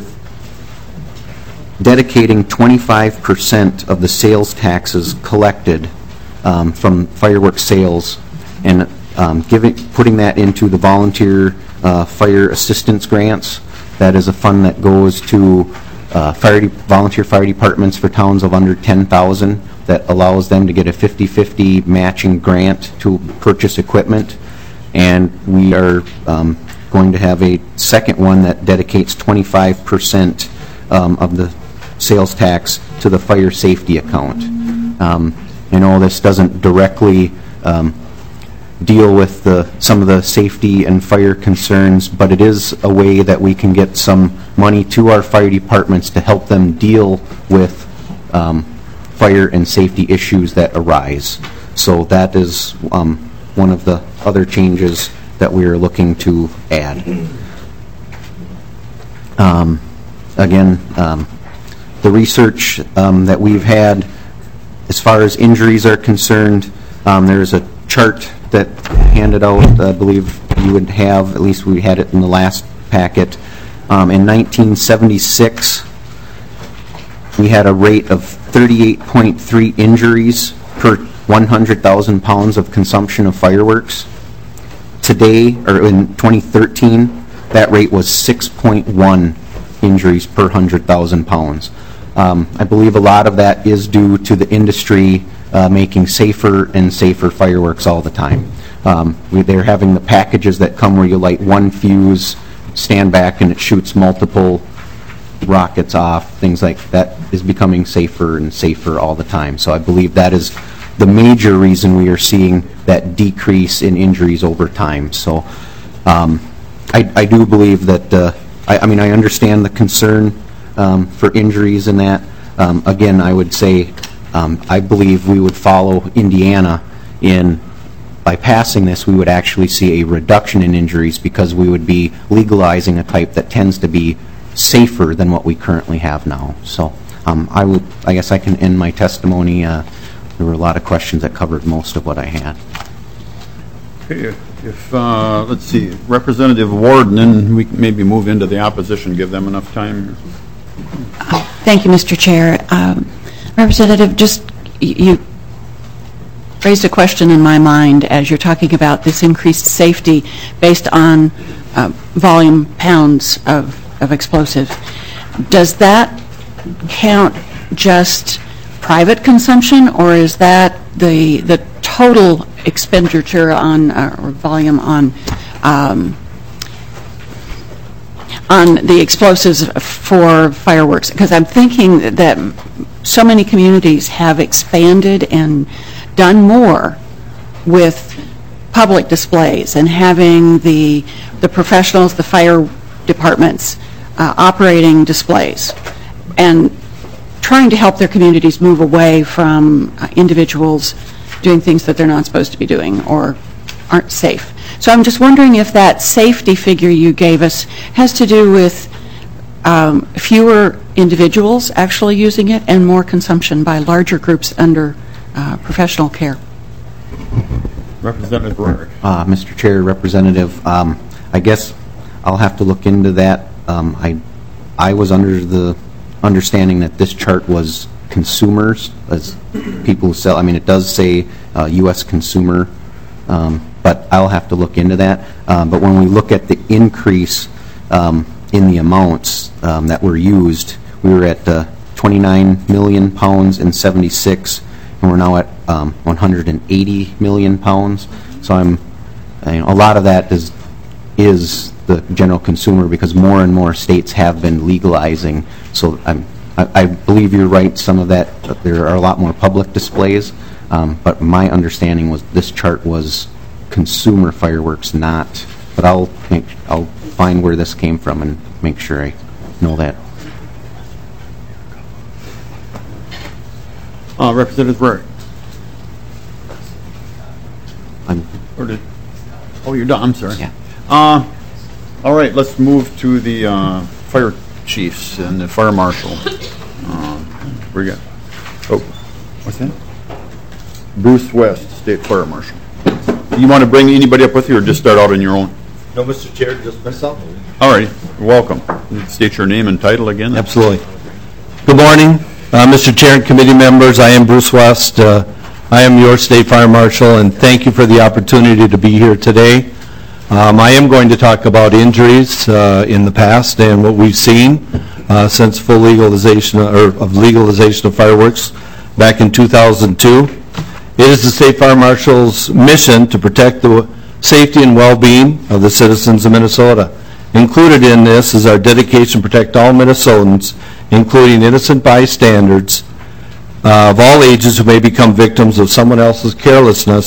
dedicating twenty-five percent of the sales taxes collected um, from fireworks sales and um, giving, putting that into the volunteer uh, fire assistance grants. That is a fund that goes to uh, fire de volunteer fire departments for towns of under ten thousand. That allows them to get a fifty fifty matching grant to purchase equipment. And we are um, going to have a second one that dedicates twenty-five percent um, of the sales tax to the fire safety account. Um, I know this doesn't directly um, deal with the, some of the safety and fire concerns, but it is a way that we can get some money to our fire departments to help them deal with um, fire and safety issues that arise. So that is um, one of the other changes that we are looking to add. Um, again, um, the research um, that we've had as far as injuries are concerned, um, there's a chart that handed out, I believe you would have, at least we had it in the last packet. Um, in nineteen seventy-six, we had a rate of thirty-eight point three injuries per one hundred thousand pounds of consumption of fireworks. Today, or in twenty thirteen, that rate was six point one injuries per one hundred thousand pounds. Um, I believe a lot of that is due to the industry uh, making safer and safer fireworks all the time. Um, we, they're having the packages that come where you light one fuse, stand back, and it shoots multiple rockets off. Things like that is becoming safer and safer all the time. So I believe that is the major reason we are seeing that decrease in injuries over time. So um, I, I do believe that, uh, I, I mean, I understand the concern um, for injuries and that. Um, again, I would say um, I believe we would follow Indiana in, by passing this, we would actually see a reduction in injuries because we would be legalizing a type that tends to be safer than what we currently have now. So um, I would, I guess I can end my testimony. Uh, there were a lot of questions that covered most of what I had. Okay, if, uh, let's see, Representative Ward, and then we can maybe move into the opposition, give them enough time. Thank you, Mister Chair. Um, Representative, just y- you raised a question in my mind as you're talking about this increased safety based on uh, volume pounds of, of explosive. Does that count just private consumption, or is that the the total expenditure on uh, or volume on um, on the explosives for fireworks? Because I'm thinking that so many communities have expanded and done more with public displays and having the the professionals, the fire departments uh, operating displays and trying to help their communities move away from uh, individuals doing things that they're not supposed to be doing or aren't safe. So I'm just wondering if that safety figure you gave us has to do with um, fewer individuals actually using it and more consumption by larger groups under uh, professional care. Representative Roerick. Uh, Mister Chair, Representative, um, I guess I'll have to look into that. Um, I, I was under the understanding that this chart was consumers, as people who sell. I mean, it does say uh, U S consumer, um, but I'll have to look into that. Um, but when we look at the increase um, in the amounts um, that were used, we were at uh, twenty-nine million pounds in seventy-six, and we're now at um, one hundred eighty million pounds. So I'm, you know, a lot of that is is the general consumer because more and more states have been legalizing. So I'm, I, I believe you're right. Some of that, there are a lot more public displays, um, but my understanding was this chart was consumer fireworks, not. But I'll make, I'll find where this came from and make sure I know that. Uh, Representative Roerick. I'm, Or did, oh, you're done. I'm sorry. Yeah. Uh, all right, let's move to the uh, fire chiefs and the fire marshal. Um, where you got? Oh, what's that? Bruce West, state fire marshal. You want to bring anybody up with you, or just start out on your own? No, Mister Chair, just myself. All right, welcome. State your name and title again. Absolutely. Good morning, uh, Mister Chair and committee members. I am Bruce West. Uh, I am your state fire marshal, and thank you for the opportunity to be here today. Um, I am going to talk about injuries uh, in the past and what we've seen uh, since full legalization or of legalization of fireworks back in two thousand two. It is the state fire marshal's mission to protect the safety and well-being of the citizens of Minnesota. Included in this is our dedication to protect all Minnesotans, including innocent bystanders uh, of all ages who may become victims of someone else's carelessness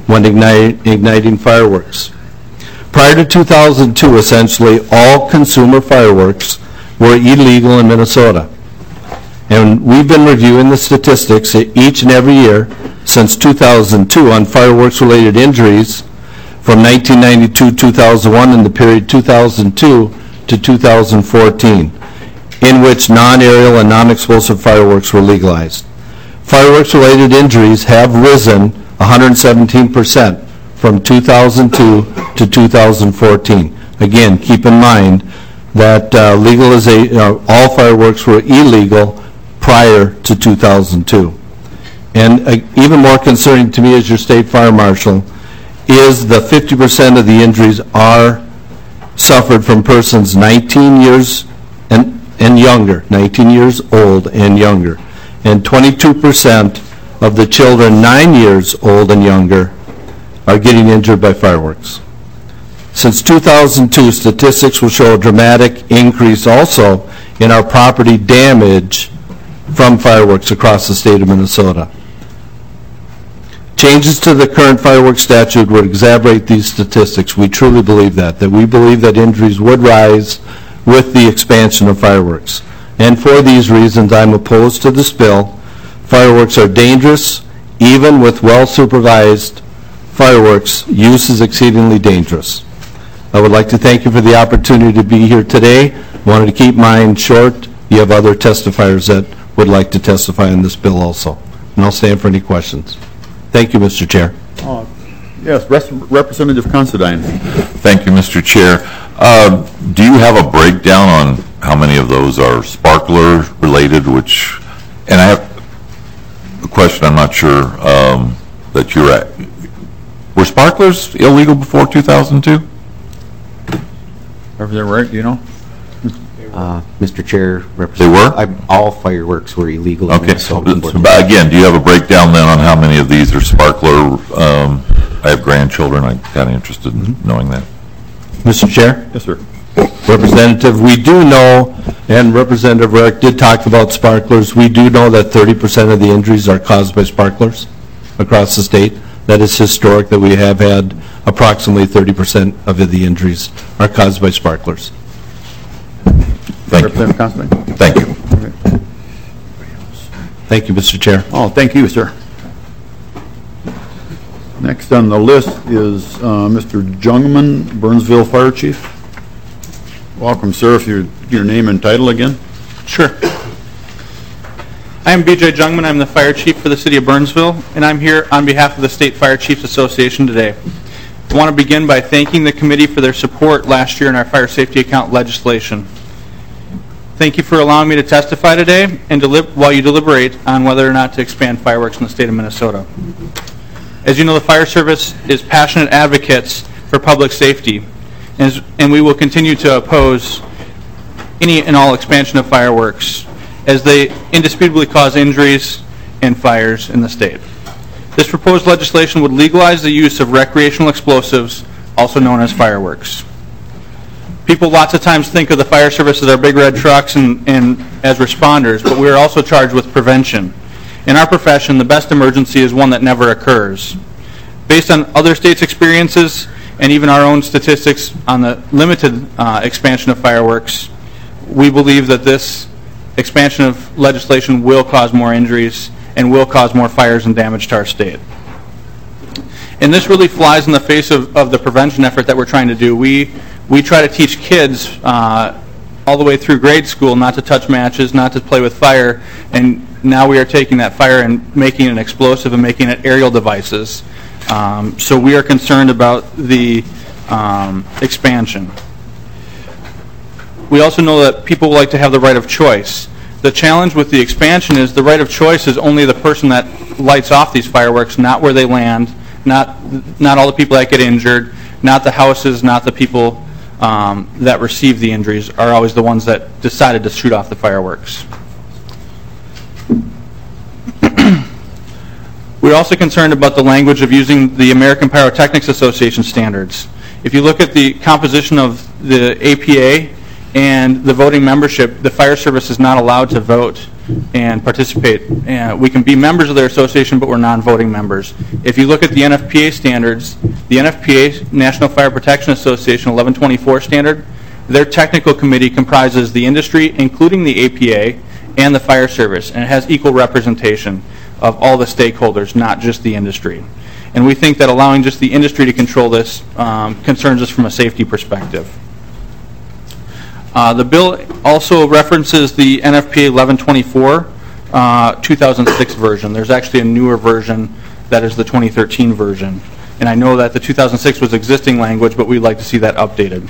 when igni- igniting fireworks. Prior to two thousand two, essentially all consumer fireworks were illegal in Minnesota. And we've been reviewing the statistics each and every year since two thousand two on fireworks-related injuries from nineteen ninety-two to two thousand one in the period two thousand two to two thousand fourteen, in which non-aerial and non-explosive fireworks were legalized. Fireworks-related injuries have risen one hundred seventeen percent from two thousand two to two thousand fourteen. Again, keep in mind that uh, legalization, uh, all fireworks were illegal prior to two thousand two. And uh, even more concerning to me as your state fire marshal is the fifty percent of the injuries are suffered from persons nineteen years and, and younger, nineteen years old and younger. And twenty-two percent of the children nine years old and younger are getting injured by fireworks. Since two thousand two, statistics will show a dramatic increase also in our property damage from fireworks across the state of Minnesota. Changes to the current fireworks statute would exacerbate these statistics. We truly believe that, that we believe that injuries would rise with the expansion of fireworks. And for these reasons, I'm opposed to this bill. Fireworks are dangerous. Even with well-supervised fireworks, use is exceedingly dangerous. I would like to thank you for the opportunity to be here today. Wanted to keep mine short. You have other testifiers that would like to testify on this bill also. And I'll stand for any questions. Thank you, Mister Chair. Uh, Yes, Res- Representative Considine. Thank you, Mister Chair. Uh, do you have a breakdown on how many of those are sparkler related, which, and I have a question I'm not sure um, that you're at. Were sparklers illegal before two thousand two? Representative Rarick, do you know? Uh, Mister Chair, Representative, They were? I- all fireworks were illegal in Okay, so, Minnesota. so, but again, do you have a breakdown then on how many of these are sparkler? Um, I have grandchildren, I'm kind of interested in knowing that. Mister Chair? Yes, sir. Representative, we do know, and Representative Rarick did talk about sparklers, we do know that thirty percent of the injuries are caused by sparklers across the state. That is historic, that we have had approximately thirty percent of the injuries are caused by sparklers. Thank you. Representative Considine. Thank you. Thank you, Mister Chair. Oh, thank you, sir. Next on the list is uh, Mister Jungman, Burnsville Fire Chief. Welcome, sir, if you your name and title again. Sure. I am B J Jungman. I'm the fire chief for the city of Burnsville, and I'm here on behalf of the State Fire Chiefs Association today. I want to begin by thanking the committee for their support last year in our fire safety account legislation. Thank you for allowing me to testify today and delib- while you deliberate on whether or not to expand fireworks in the state of Minnesota. As you know, the fire service is passionate advocates for public safety, and, and we will continue to oppose any and all expansion of fireworks as they indisputably cause injuries and fires in the state. This proposed legislation would legalize the use of recreational explosives, also known as fireworks. People lots of times think of the fire service as our big red trucks and, and as responders, but we are also charged with prevention. In our profession, the best emergency is one that never occurs. Based on other states' experiences and even our own statistics on the limited uh, expansion of fireworks, we believe that this expansion of legislation will cause more injuries and will cause more fires and damage to our state. And this really flies in the face of, of the prevention effort that we're trying to do. We, we try to teach kids uh, all the way through grade school not to touch matches, not to play with fire, and now we are taking that fire and making it explosive and making it aerial devices. Um, so we are concerned about the um, expansion. We also know that people like to have the right of choice. The challenge with the expansion is the right of choice is only the person that lights off these fireworks, not where they land, not not all the people that get injured, not the houses, not the people um, that receive the injuries are always the ones that decided to shoot off the fireworks. We're also concerned about the language of using the American Pyrotechnics Association standards. If you look at the composition of the A P A and the voting membership, the fire service is not allowed to vote and participate. Uh, we can be members of their association, but we're non-voting members. If you look at the N F P A standards, the N F P A, National Fire Protection Association eleven twenty-four standard, their technical committee comprises the industry, including the A P A, and the fire service, and it has equal representation of all the stakeholders, not just the industry. And we think that allowing just the industry to control this um, concerns us from a safety perspective. Uh, the bill also references the N F P A eleven twenty-four uh, two thousand six version. There's actually a newer version that is the twenty thirteen version. And I know that the two thousand six was existing language, but we'd like to see that updated.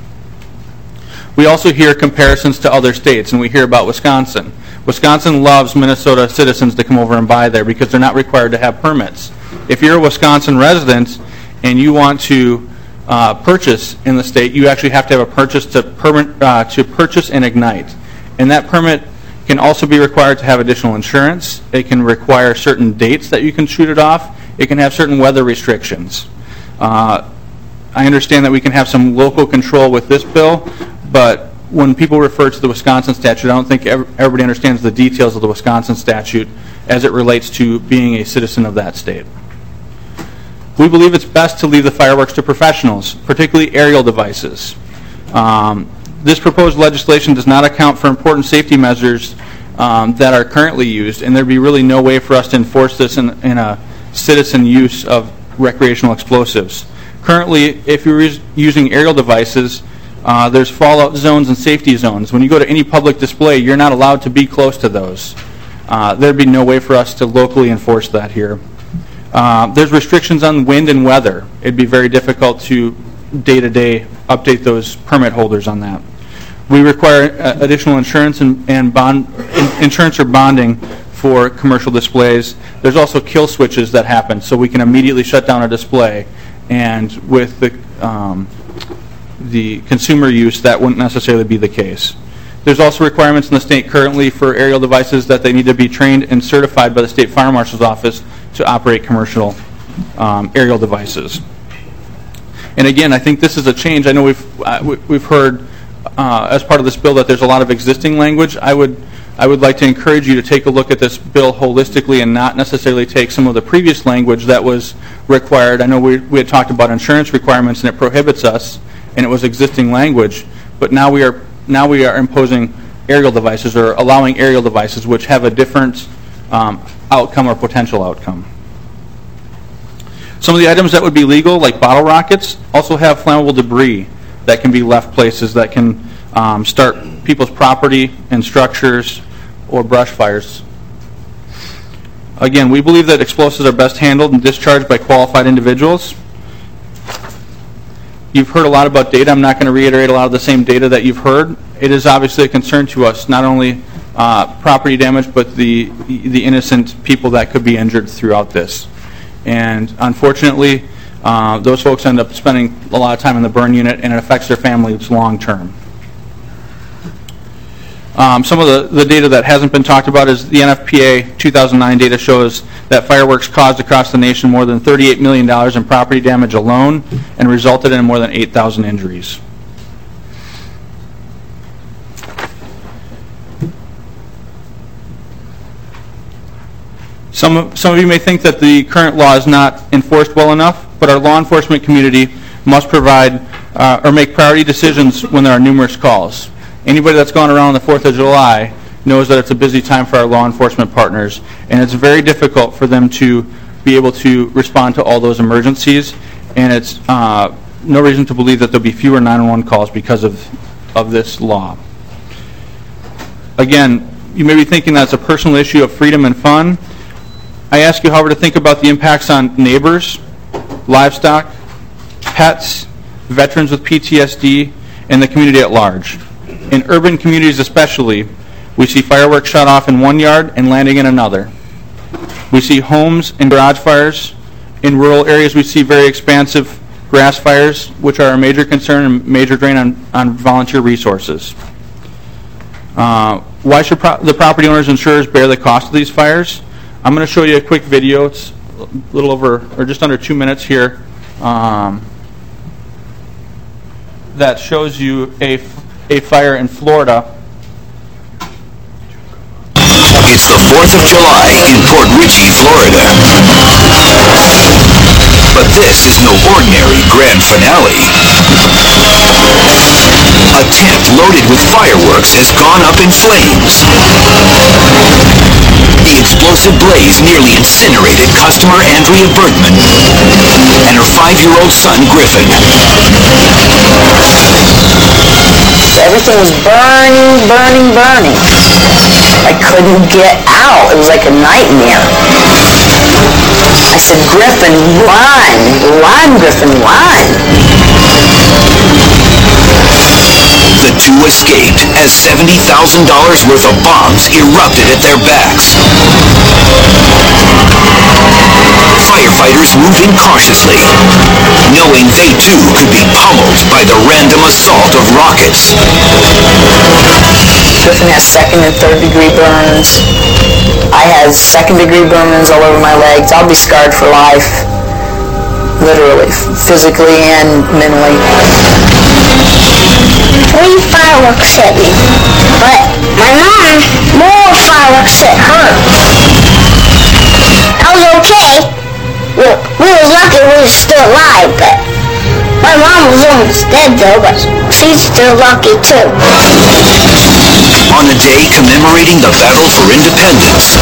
We also hear comparisons to other states, and we hear about Wisconsin. Wisconsin loves Minnesota citizens to come over and buy there because they're not required to have permits. If you're a Wisconsin resident and you want to uh, purchase in the state, you actually have to have a purchase to permit uh, to purchase and ignite, and that permit can also be required to have additional insurance. It can require certain dates that you can shoot it off. It can have certain weather restrictions. Uh, I understand that we can have some local control with this bill, but when people refer to the Wisconsin statute, I don't think everybody understands the details of the Wisconsin statute as it relates to being a citizen of that state. We believe it's best to leave the fireworks to professionals, particularly aerial devices. Um, this proposed legislation does not account for important safety measures um, that are currently used, and there'd be really no way for us to enforce this in, in a citizen use of recreational explosives. Currently, if you're using aerial devices, uh, there's fallout zones and safety zones. When you go to any public display, you're not allowed to be close to those. Uh, there'd be no way for us to locally enforce that here. Uh, there's restrictions on wind and weather. It'd be very difficult to day-to-day update those permit holders on that. We require uh, additional insurance and, and bond in, insurance or bonding for commercial displays. There's also kill switches that happen, so we can immediately shut down a display, and with the um, the consumer use, that wouldn't necessarily be the case. There's also requirements in the state currently for aerial devices that they need to be trained and certified by the State Fire Marshal's Office to operate commercial um, aerial devices. And again, I think this is a change. I know we've uh, we've heard uh, as part of this bill that there's a lot of existing language. I would I would like to encourage you to take a look at this bill holistically and not necessarily take some of the previous language that was required. I know we we had talked about insurance requirements and it prohibits us, and it was existing language. But now we are now we are imposing aerial devices or allowing aerial devices which have a different um, outcome or potential outcome. Some of the items that would be legal, like bottle rockets, also have flammable debris that can be left places that can um, start people's property and structures or brush fires. Again, we believe that explosives are best handled and discharged by qualified individuals. You've heard a lot about data. I'm not going to reiterate a lot of the same data that you've heard. It is obviously a concern to us, not only uh, property damage, but the, the innocent people that could be injured throughout this. And unfortunately, uh, those folks end up spending a lot of time in the burn unit, and it affects their families long term. Um, some of the, the data that hasn't been talked about is the N F P A two thousand nine data shows that fireworks caused across the nation more than thirty-eight million dollars in property damage alone and resulted in more than eight thousand injuries. Some of, some of you may think that the current law is not enforced well enough, but our law enforcement community must provide uh, or make priority decisions when there are numerous calls. Anybody that's gone around on the fourth of July knows that it's a busy time for our law enforcement partners, and it's very difficult for them to be able to respond to all those emergencies, and it's uh, no reason to believe that there'll be fewer nine one one calls because of, of this law. Again, you may be thinking that's a personal issue of freedom and fun. I ask you, however, to think about the impacts on neighbors, livestock, pets, veterans with P T S D, and the community at large. In urban communities especially, we see fireworks shot off in one yard and landing in another. We see homes and garage fires. In rural areas, we see very expansive grass fires, which are a major concern and major drain on, on volunteer resources. Uh, why should pro the property owners and insurers bear the cost of these fires? I'm going to show you a quick video. It's a little over, or just under two minutes here, um, that shows you a, a fire in Florida. It's the fourth of July in Port Richey, Florida. But this is no ordinary grand finale. A tent loaded with fireworks has gone up in flames. The explosive blaze nearly incinerated customer Andrea Bergman and her five-year-old son Griffin. So everything was burning, burning, burning. I couldn't get out. It was like a nightmare. I said, Griffin, run! Run, Griffin, run! The two escaped as seventy thousand dollars worth of bombs erupted at their backs. Firefighters moved in cautiously, knowing they too could be pummeled by the random assault of rockets. Griffin has second and third degree burns. I had second degree burns all over my legs. I'll be scarred for life. Literally, physically and mentally. Three fireworks hit me, but my mom, more fireworks hit her. I was okay. Well, we was lucky we were still alive, but my mom was almost dead though, but she's still lucky too. On a day commemorating the battle for independence,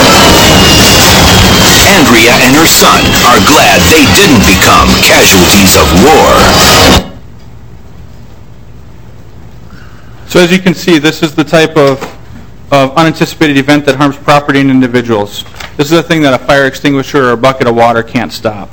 Andrea and her son are glad they didn't become casualties of war. So as you can see, this is the type of, of unanticipated event that harms property and individuals. This is a thing that a fire extinguisher or a bucket of water can't stop.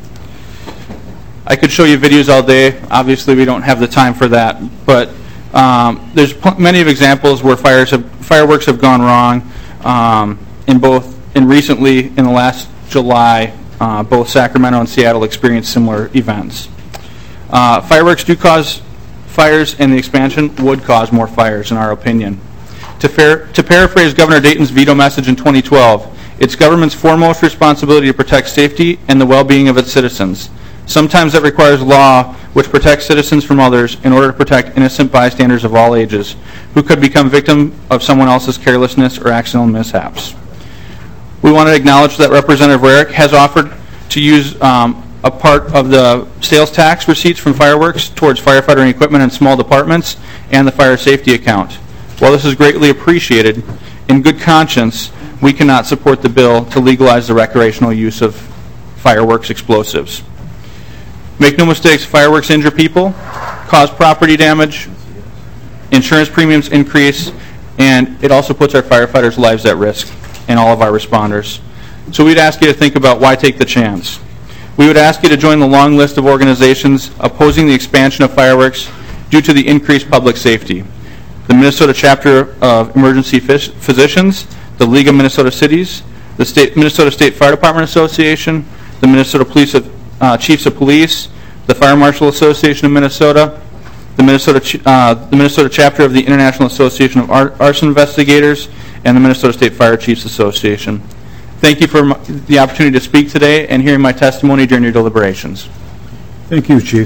I could show you videos all day. Obviously, we don't have the time for that. But um, there's pl- many of examples where fires have, fireworks have gone wrong. Um, in both, in recently, in the last July, uh, both Sacramento and Seattle experienced similar events. Uh, fireworks do cause fires, and the expansion would cause more fires, in our opinion. To, fair, to paraphrase Governor Dayton's veto message in twenty twelve, it's government's foremost responsibility to protect safety and the well-being of its citizens. Sometimes that requires law which protects citizens from others in order to protect innocent bystanders of all ages who could become victim of someone else's carelessness or accidental mishaps. We want to acknowledge that Representative Rarick has offered to use um, a part of the sales tax receipts from fireworks towards firefighter equipment in small departments and the fire safety account. While this is greatly appreciated, in good conscience, we cannot support the bill to legalize the recreational use of fireworks explosives. Make no mistakes, fireworks injure people, cause property damage, insurance premiums increase, and it also puts our firefighters' lives at risk and all of our responders. So we'd ask you to think about why take the chance. We would ask you to join the long list of organizations opposing the expansion of fireworks due to the increased public safety. The Minnesota Chapter of Emergency Physicians, the League of Minnesota Cities, the State, Minnesota State Fire Department Association, the Minnesota Police of, uh, Chiefs of Police, the Fire Marshal Association of Minnesota, the Minnesota, uh, the Minnesota Chapter of the International Association of Ar- Arson Investigators, and the Minnesota State Fire Chiefs Association. Thank you for the opportunity to speak today and hearing my testimony during your deliberations. Thank you, Chief.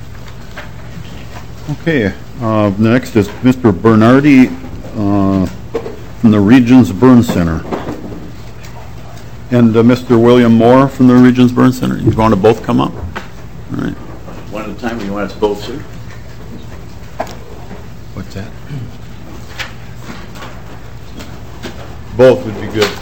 Okay, uh, next is Mister Bernardi uh, from the Regions Burn Center. And uh, Mister William Moore from the Regions Burn Center. You want to both come up? All right. One at a time, or you want us both, sir? What's that? Both would be good.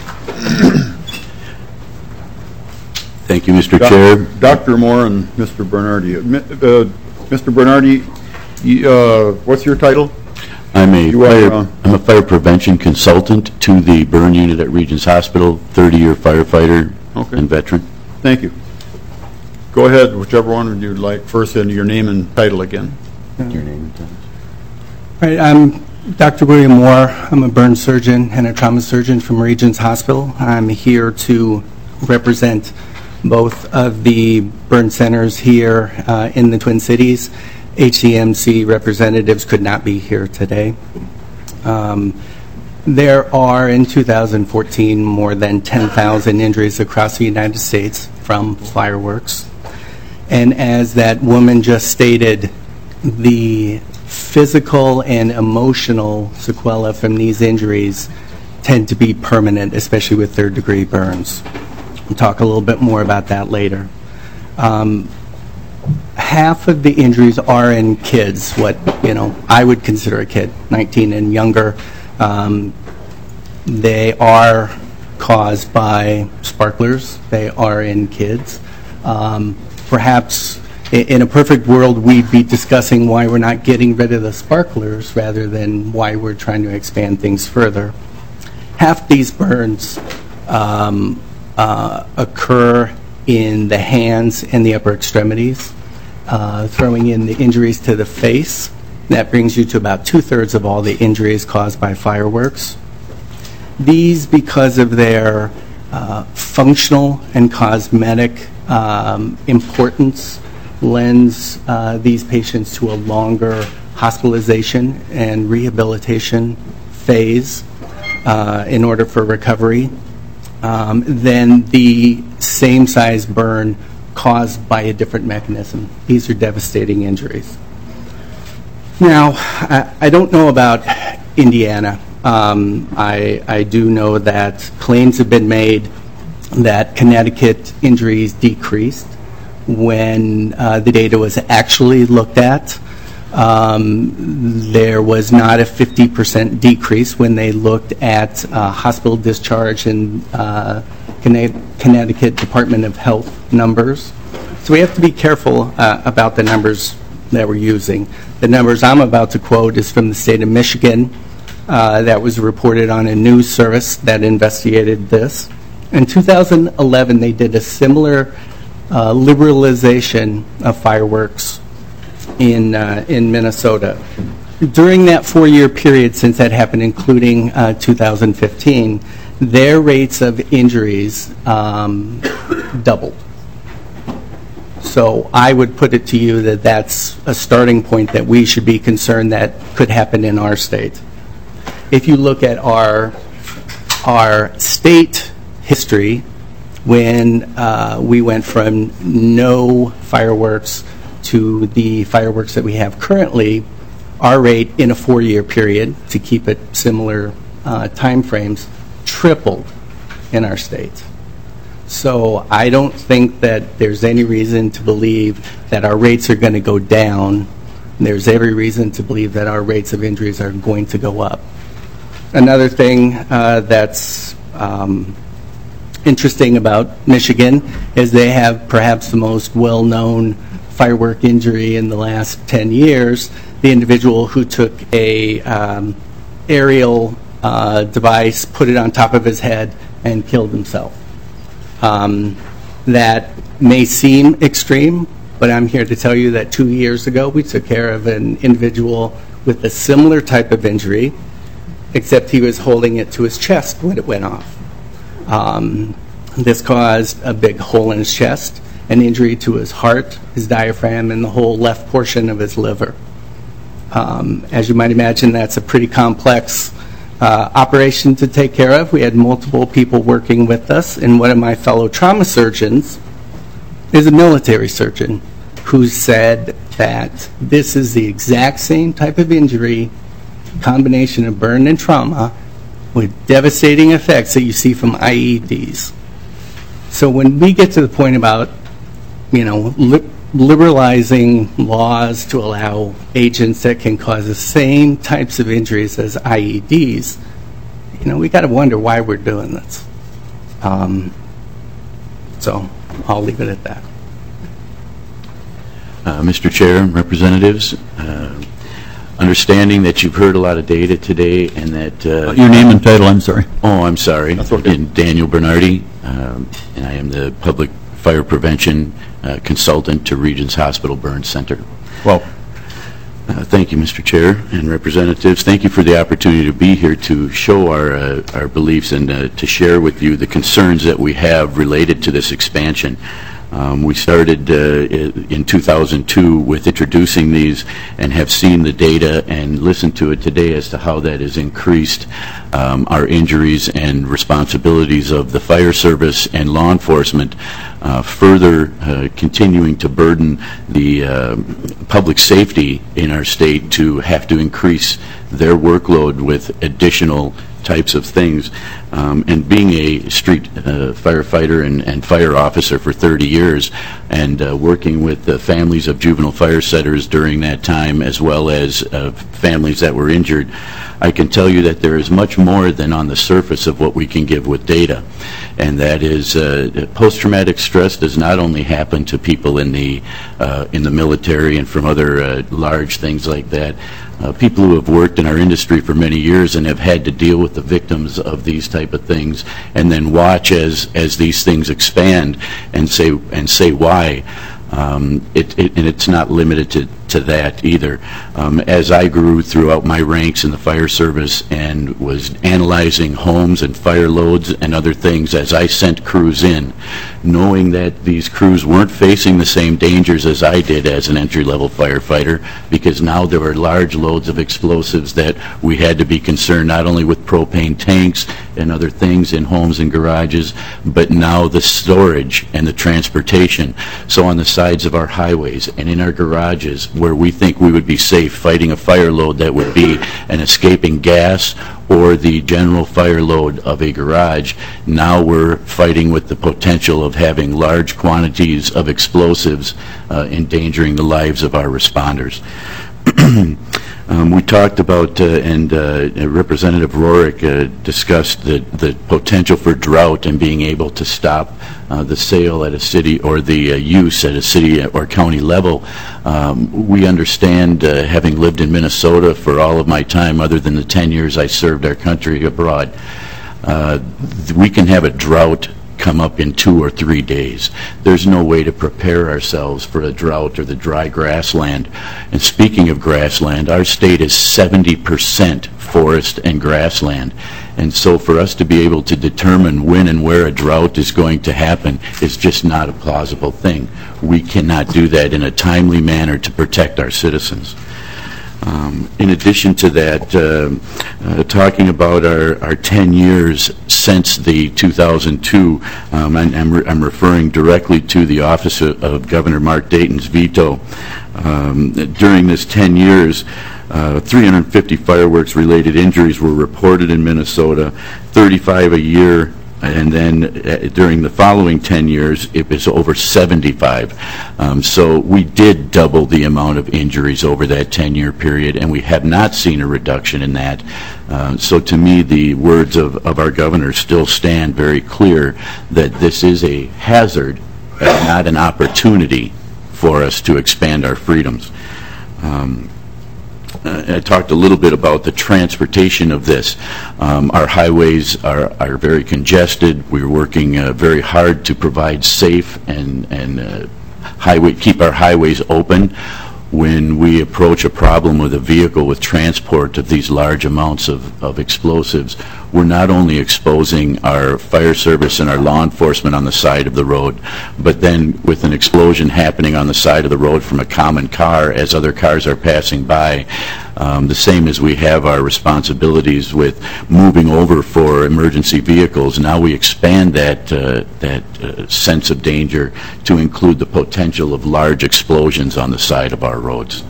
Thank you, Mister Doc- Chair. Doctor Moore and Mister Bernardi. Uh, uh, Mister Bernardi, you, uh, what's your title? I'm a You are, fire, uh, I'm a fire prevention consultant to the burn unit at Regions Hospital, thirty-year firefighter Okay. and veteran. Thank you. Go ahead, whichever one you'd like first, and your name and title again. Your name and title. Right, I'm Doctor William Moore. I'm a burn surgeon and a trauma surgeon from Regions Hospital. I'm here to represent both of the burn centers here uh, in the Twin Cities. H C M C representatives could not be here today. Um, there are, in two thousand fourteen, more than ten thousand injuries across the United States from fireworks. And as that woman just stated, the physical and emotional sequela from these injuries tend to be permanent, especially with third degree burns. We'll talk a little bit more about that later. Um, half of the injuries are in kids, what you know I would consider a kid, nineteen and younger. Um, they are caused by sparklers. They are in kids. Um, perhaps in a perfect world, we'd be discussing why we're not getting rid of the sparklers rather than why we're trying to expand things further. Half these burns um, uh, occur in the hands and the upper extremities, uh, throwing in the injuries to the face. That brings you to about two-thirds of all the injuries caused by fireworks. These, because of their uh, functional and cosmetic um, importance, lends uh, these patients to a longer hospitalization and rehabilitation phase uh, in order for recovery um, than the same size burn caused by a different mechanism. These are devastating injuries. Now, I, I don't know about Indiana. Um, I, I do know that claims have been made that Connecticut injuries decreased when uh, the data was actually looked at. Um, there was not a fifty percent decrease when they looked at uh, hospital discharge and uh, Connecticut Department of Health numbers. So we have to be careful uh, about the numbers that we're using. The numbers I'm about to quote is from the state of Michigan. Uh, that was reported on a news service that investigated this. In two thousand eleven, they did a similar uh, liberalization of fireworks in uh, in Minnesota. During that four-year period since that happened, including uh, two thousand fifteen, their rates of injuries um, doubled. So I would put it to you that that's a starting point that we should be concerned that could happen in our state. If you look at our our state history, when uh, we went from no fireworks to the fireworks that we have currently, our rate in a four-year period, to keep it similar uh, time frames, tripled in our state. So I don't think that there's any reason to believe that our rates are going to go down. There's every reason to believe that our rates of injuries are going to go up. Another thing uh, that's um, interesting about Michigan is they have perhaps the most well-known firework injury in the last ten years, the individual who took a um, aerial uh, device, put it on top of his head, and killed himself. Um, that may seem extreme, but I'm here to tell you that two years ago we took care of an individual with a similar type of injury, except he was holding it to his chest when it went off. Um, this caused a big hole in his chest, an injury to his heart, his diaphragm, and the whole left portion of his liver. Um, as you might imagine, that's a pretty complex uh, operation to take care of. We had multiple people working with us, and one of my fellow trauma surgeons is a military surgeon who said that this is the exact same type of injury, combination of burn and trauma, with devastating effects that you see from I E Ds. So when we get to the point about, you know, li- liberalizing laws to allow agents that can cause the same types of injuries as I E Ds, you know, we got to wonder why we're doing this. Um, so I'll leave it at that. Uh, Mister Chair, representatives, uh, understanding that you've heard a lot of data today and that... Uh, Your name and title, I'm sorry. Oh, I'm sorry. That's okay. Again, Daniel Bernardi, um, and I am the Public Fire Prevention uh, Consultant to Regions Hospital Burn Center. Well, uh, thank you, Mister Chair and representatives. Thank you for the opportunity to be here to show our, uh, our beliefs and uh, to share with you the concerns that we have related to this expansion. Um, we started uh, in two thousand two with introducing these and have seen the data and listened to it today as to how that has increased um, our injuries and responsibilities of the fire service and law enforcement, uh, further uh, continuing to burden the uh, public safety in our state to have to increase their workload with additional types of things. Um, and being a street uh, firefighter and, and fire officer for thirty years, and uh, working with the families of juvenile fire setters during that time, as well as uh, families that were injured, I can tell you that there is much more than on the surface of what we can give with data. And that is, uh, post-traumatic stress does not only happen to people in the uh, in the military and from other uh, large things like that. Uh, people who have worked in our industry for many years and have had to deal with the victims of these type of things, and then watch as as these things expand and say and say why. Um, it, it, and it's not limited to, to that either. Um, as I grew throughout my ranks in the fire service and was analyzing homes and fire loads and other things as I sent crews in, knowing that these crews weren't facing the same dangers as I did as an entry-level firefighter, because now there were large loads of explosives that we had to be concerned not only with propane tanks and other things in homes and garages, but now the storage and the transportation. So on the sides of our highways and in our garages, where we think we would be safe fighting a fire load that would be an escaping gas or the general fire load of a garage, now we're fighting with the potential of having large quantities of explosives uh, endangering the lives of our responders. Um, we talked about, uh, and uh, Representative Rorick uh, discussed the, the potential for drought and being able to stop uh, the sale at a city or the uh, use at a city or county level. Um, we understand, uh, having lived in Minnesota for all of my time, other than the ten years I served our country abroad, uh, we can have a drought come up in two or three days. There's no way to prepare ourselves for a drought or the dry grassland. And speaking of grassland, our state is seventy percent forest and grassland. And so for us to be able to determine when and where a drought is going to happen is just not a plausible thing. We cannot do that in a timely manner to protect our citizens. Um, in addition to that, uh, uh, talking about our, our ten years since the two thousand two, um, I'm, I'm, re I'm referring directly to the office of, of Governor Mark Dayton's veto. Um, during this ten years, uh, three hundred fifty fireworks-related injuries were reported in Minnesota, thirty-five a year. And then uh, during the following ten years, it was over seventy-five. Um, so we did double the amount of injuries over that ten-year period, and we have not seen a reduction in that. Uh, so to me, the words of, of our governor still stand very clear that this is a hazard and not an opportunity for us to expand our freedoms. Um, Uh, I talked a little bit about the transportation of this. Um, our highways are, are very congested. We're working uh, very hard to provide safe and, and uh, highway, keep our highways open. When we approach a problem with a vehicle with transport of these large amounts of, of explosives, we're not only exposing our fire service and our law enforcement on the side of the road, but then with an explosion happening on the side of the road from a common car as other cars are passing by, um, the same as we have our responsibilities with moving over for emergency vehicles, now we expand that, uh, that uh, sense of danger to include the potential of large explosions on the side of our roads.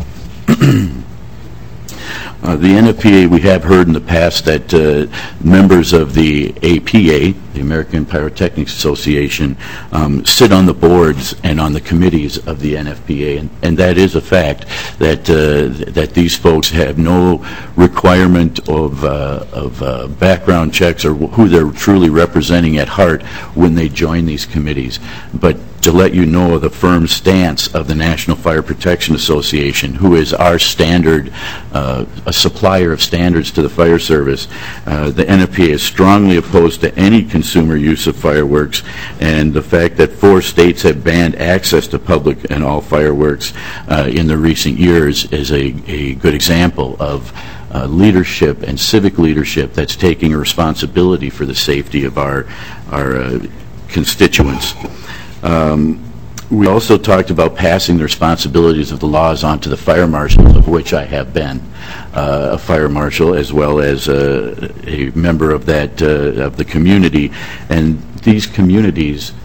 Uh, the N F P A, we have heard in the past that uh, members of the A P A, the American Pyrotechnics Association, um, sit on the boards and on the committees of the N F P A, and, and that is a fact, that uh, that these folks have no requirement of, uh, of uh, background checks or who they're truly representing at heart when they join these committees. But to let you know of the firm stance of the National Fire Protection Association, who is our standard, uh, a supplier of standards to the fire service, uh, the N F P A is strongly opposed to any consumer use of fireworks, and the fact that four states have banned access to public and all fireworks uh, in the recent years is a, a good example of Uh, leadership and civic leadership that's taking a responsibility for the safety of our, our uh, constituents. Um, we also talked about passing the responsibilities of the laws onto the fire marshals, of which I have been uh, a fire marshal as well as uh, a member of that uh, of the community. And these communities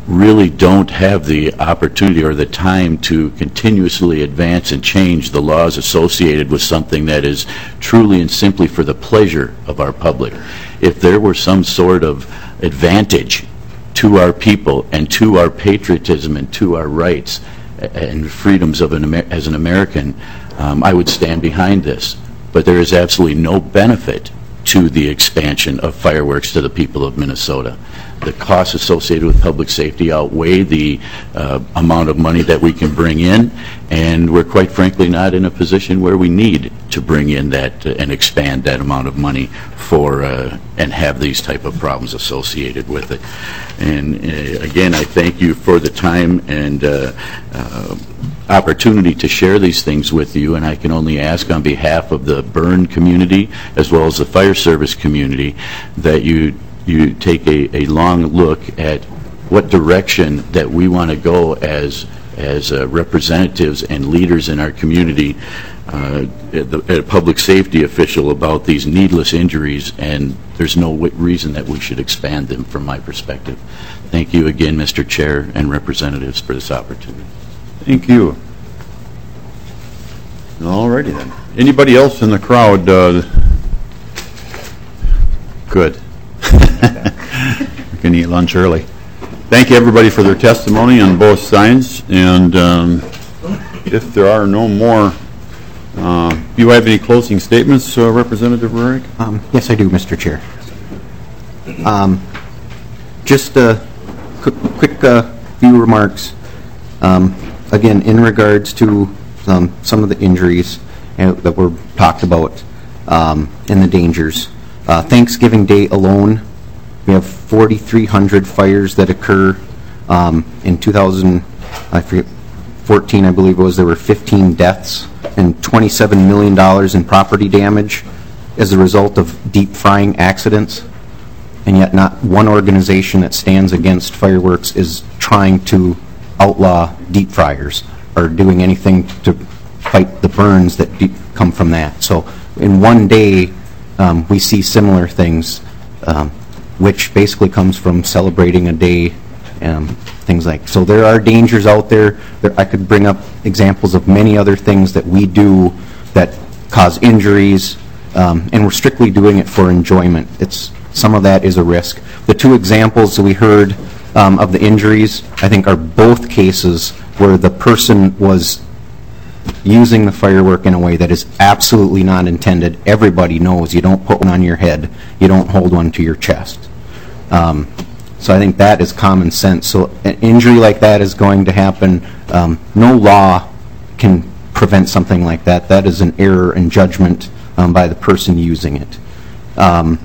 really don't have the opportunity or the time to continuously advance and change the laws associated with something that is truly and simply for the pleasure of our public. If there were some sort of advantage to our people and to our patriotism and to our rights and freedoms of an Amer- as an American, um, I would stand behind this. But there is absolutely no benefit to the expansion of fireworks to the people of Minnesota. The costs associated with public safety outweigh the uh, amount of money that we can bring in, and we're quite frankly not in a position where we need to bring in that uh, and expand that amount of money for uh, and have these type of problems associated with it. And uh, again, I thank you for the time and uh, uh, opportunity to share these things with you, and I can only ask on behalf of the burn community as well as the fire service community that you you take a, a long look at what direction that we want to go as as uh, representatives and leaders in our community, uh, at the, at a public safety official about these needless injuries, and there's no w- reason that we should expand them from my perspective. Thank you again, Mister Chair and representatives, for this opportunity. Thank you. All righty then. Anybody else in the crowd? Uh, good. We can eat lunch early. Thank you, everybody, for their testimony on both sides. And um, if there are no more, uh, do you have any closing statements, uh, Representative Rarick? Um, yes, I do, Mister Chair. Um, just a quick, quick uh, few remarks. Um, again, in regards to um, some of the injuries uh, that were talked about um, and the dangers. Uh, Thanksgiving Day alone, we have forty-three hundred fires that occur. Um, in two thousand fourteen, I believe it was, there were fifteen deaths and twenty-seven million dollars in property damage as a result of deep frying accidents. And yet not one organization that stands against fireworks is trying to outlaw deep fryers or doing anything to fight the burns that de- come from that. So in one day, um, we see similar things, um, which basically comes from celebrating a day, um, things like. So there are dangers out there. there. I could bring up examples of many other things that we do that cause injuries, um, and we're strictly doing it for enjoyment. It's some of that is a risk. The two examples that we heard um, of the injuries, I think, are both cases where the person was using the firework in a way that is absolutely not intended. Everybody knows you don't put one on your head, you don't hold one to your chest. Um, so I think that is common sense. So an injury like that is going to happen. Um, no law can prevent something like that. That is an error in judgment um, by the person using it. Um,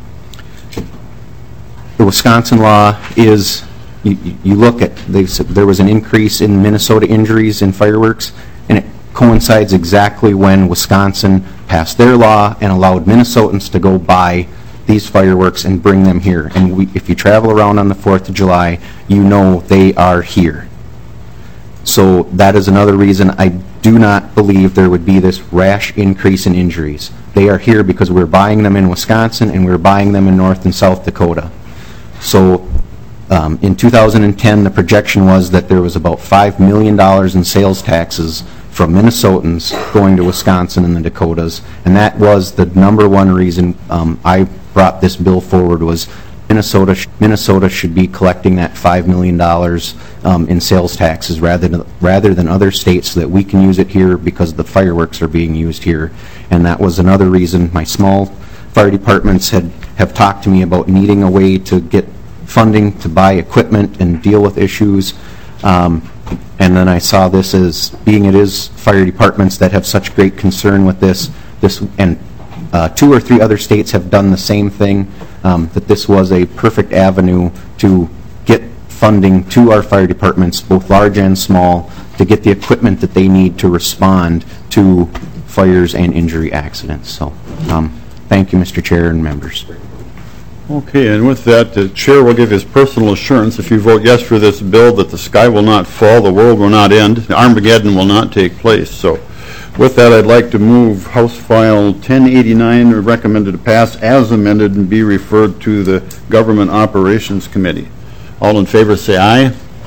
the Wisconsin law is, you, you look at, they said there was an increase in Minnesota injuries in fireworks, and it coincides exactly when Wisconsin passed their law and allowed Minnesotans to go buy these fireworks and bring them here. And we, if you travel around on the fourth of July, you know they are here. So that is another reason I do not believe there would be this rash increase in injuries. They are here because we're buying them in Wisconsin and we're buying them in North and South Dakota. So um, in two thousand ten, the projection was that there was about five million dollars in sales taxes from Minnesotans going to Wisconsin and the Dakotas, and that was the number one reason um, I brought this bill forward, was Minnesota sh- Minnesota should be collecting that five million dollars um, in sales taxes rather than, rather than other states, so that we can use it here because the fireworks are being used here. And that was another reason my small fire departments had have talked to me about needing a way to get funding to buy equipment and deal with issues. Um, and then I saw this as being it is fire departments that have such great concern with this, this and uh, two or three other states have done the same thing, um, that this was a perfect avenue to get funding to our fire departments, both large and small, to get the equipment that they need to respond to fires and injury accidents. So um, thank you, Mister Chair and members. Okay, and with that, the chair will give his personal assurance, if you vote yes for this bill, that the sky will not fall, the world will not end, Armageddon will not take place. So with that, I'd like to move House File ten eighty-nine, recommended to pass as amended and be referred to the Government Operations Committee. All in favor say aye.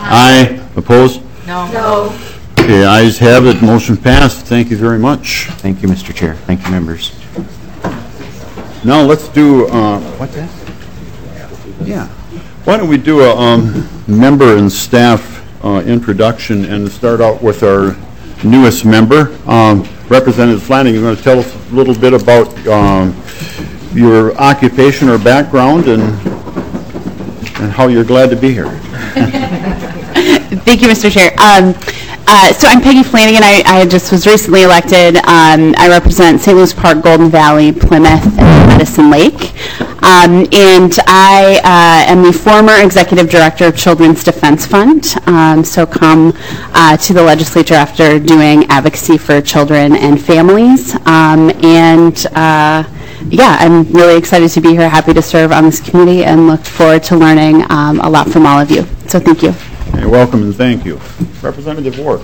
Aye. Opposed? No. No. Okay, ayes have it, motion passed. Thank you very much. Thank you, Mister Chair. Thank you, members. Now let's do, uh, what's that? Yeah. Why don't we do a um, member and staff uh, introduction and start out with our newest member. Um, Representative Flanagan, you're going to tell us a little bit about um, your occupation or background and, and how you're glad to be here. Thank you, Mister Chair. Um, uh, so I'm Peggy Flanagan. I, I just was recently elected. Um, I represent Saint Louis Park, Golden Valley, Plymouth, and Medicine Lake. Um, and I uh, am the former executive director of Children's Defense Fund. Um, so come uh, to the legislature after doing advocacy for children and families. Um, and uh, yeah, I'm really excited to be here, happy to serve on this committee, and look forward to learning um, a lot from all of you. So thank you. You're welcome and thank you. Representative Ward.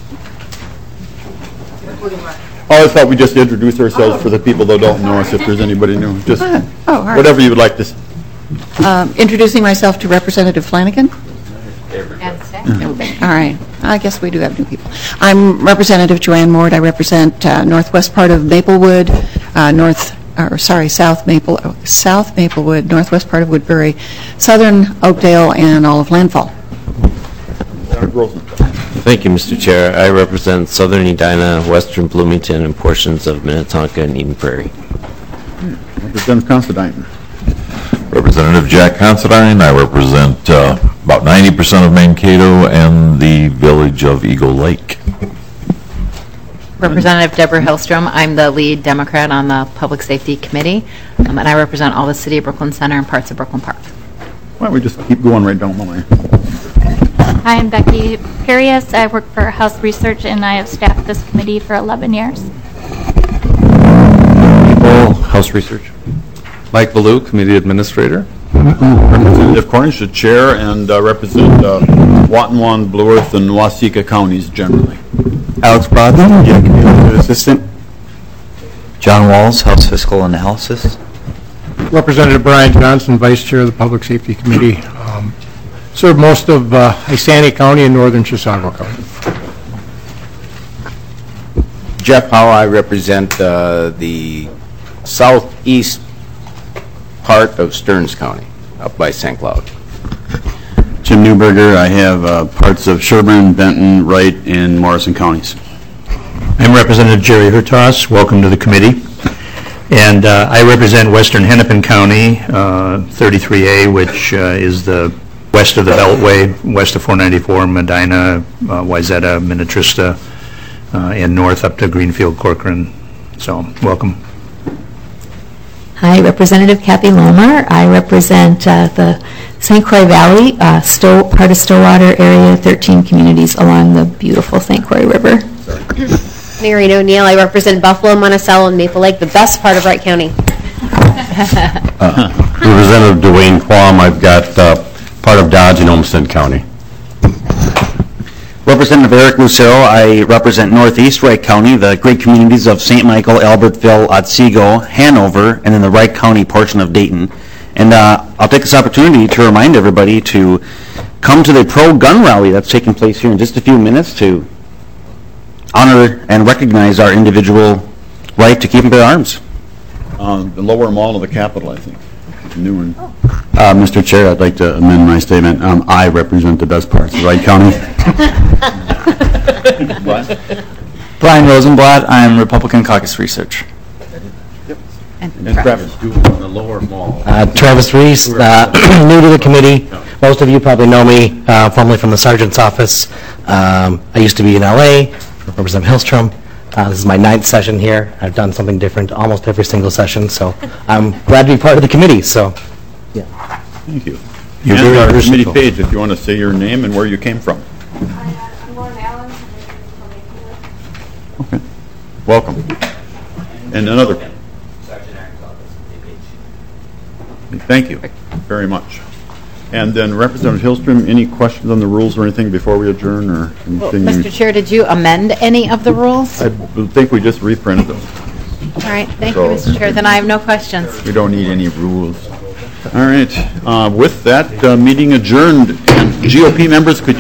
Oh, I thought we'd just introduce ourselves for the people that don't know us, if there's anybody new. Just Oh, all right. whatever you would like to say. Um, Introducing myself to Representative Flanagan. All right. I guess we do have new people. I'm Representative Joanne Mord. I represent uh, northwest part of Maplewood, uh, north, or sorry, South Maple, oh, South Maplewood, northwest part of Woodbury, southern Oakdale, and all of Landfall. Thank you, Mister Chair. I represent southern Edina, western Bloomington, and portions of Minnetonka and Eden Prairie. Representative Considine. Representative Jack Considine. I represent uh, about ninety percent of Mankato and the village of Eagle Lake. Representative Deborah Hillstrom. I'm the lead Democrat on the Public Safety Committee, um, and I represent all the City of Brooklyn Center and parts of Brooklyn Park. Why don't we just keep going right down the line? Hi, I'm Becky Perius. I work for House Research, and I have staffed this committee for eleven years. House Research. Mike Ballou, Committee Administrator. Representative Cornish, the Chair, and uh, represent uh, Watonwan, Blue Earth, and Waseca counties generally. Alex Brodley, Executive Assistant. John Walls, House Fiscal Analysis. Representative Brian Johnson, Vice Chair of the Public Safety Committee. Um, served most of uh, Isani County and northern Chisago County. Jeff Howe, I represent uh, the southeast part of Stearns County, up by Saint Cloud. Jim Newberger, I have uh, parts of Sherburne, Benton, Wright, and Morrison counties. I'm Representative Jerry Hurtas. Welcome to the committee. And uh, I represent western Hennepin County, uh, thirty-three A, which uh, is the west of the Beltway, west of four ninety-four, Medina, uh, Wayzata, Minnetrista, uh, and north up to Greenfield, Corcoran. So, welcome. Hi, Representative Kathy Lomar. I represent uh, the Saint Croix Valley, uh, Stow, part of Stillwater area, thirteen communities along the beautiful Saint Croix River. Noreen O'Neill. I represent Buffalo, Monticello, and Maple Lake, the best part of Wright County. Uh, Representative Dwayne Quam, I've got uh, part of Dodge and Olmsted County. Representative Eric Lucero, I represent Northeast Wright County, the great communities of Saint Michael, Albertville, Otsego, Hanover, and then the Wright County portion of Dayton. And uh, I'll take this opportunity to remind everybody to come to the pro-gun rally that's taking place here in just a few minutes to honor and recognize our individual right to keep and bear arms. Uh, the lower mall of the Capitol, I think. New one. Uh, Mister Chair, I'd like to amend my statement. Um, I represent the best parts of Wright County. Brian Rosenblatt, I'm Republican Caucus Research. And Travis, do on the lower mall. Uh, Travis Reese, uh, new to the committee. Most of you probably know me, uh, formerly from the Sergeant's office. Um, I used to be in L A, Representative Hillstrom. Uh, this is my ninth session here. I've done something different almost every single session, so I'm glad to be part of the committee. So, yeah. Thank you. You're and very our versatile. committee page, if you want to say your name and where you came from. Okay. Welcome. And another. Thank you very much. And then Representative Hillstrom, any questions on the rules or anything before we adjourn, or Well, anything? Mister Chair, did you amend any of the rules? I think we just reprinted them. All right, thank So- you, Mister Chair. Then I have no questions. We don't need any rules. All right. Uh, with that, uh, meeting adjourned. And G O P members, could you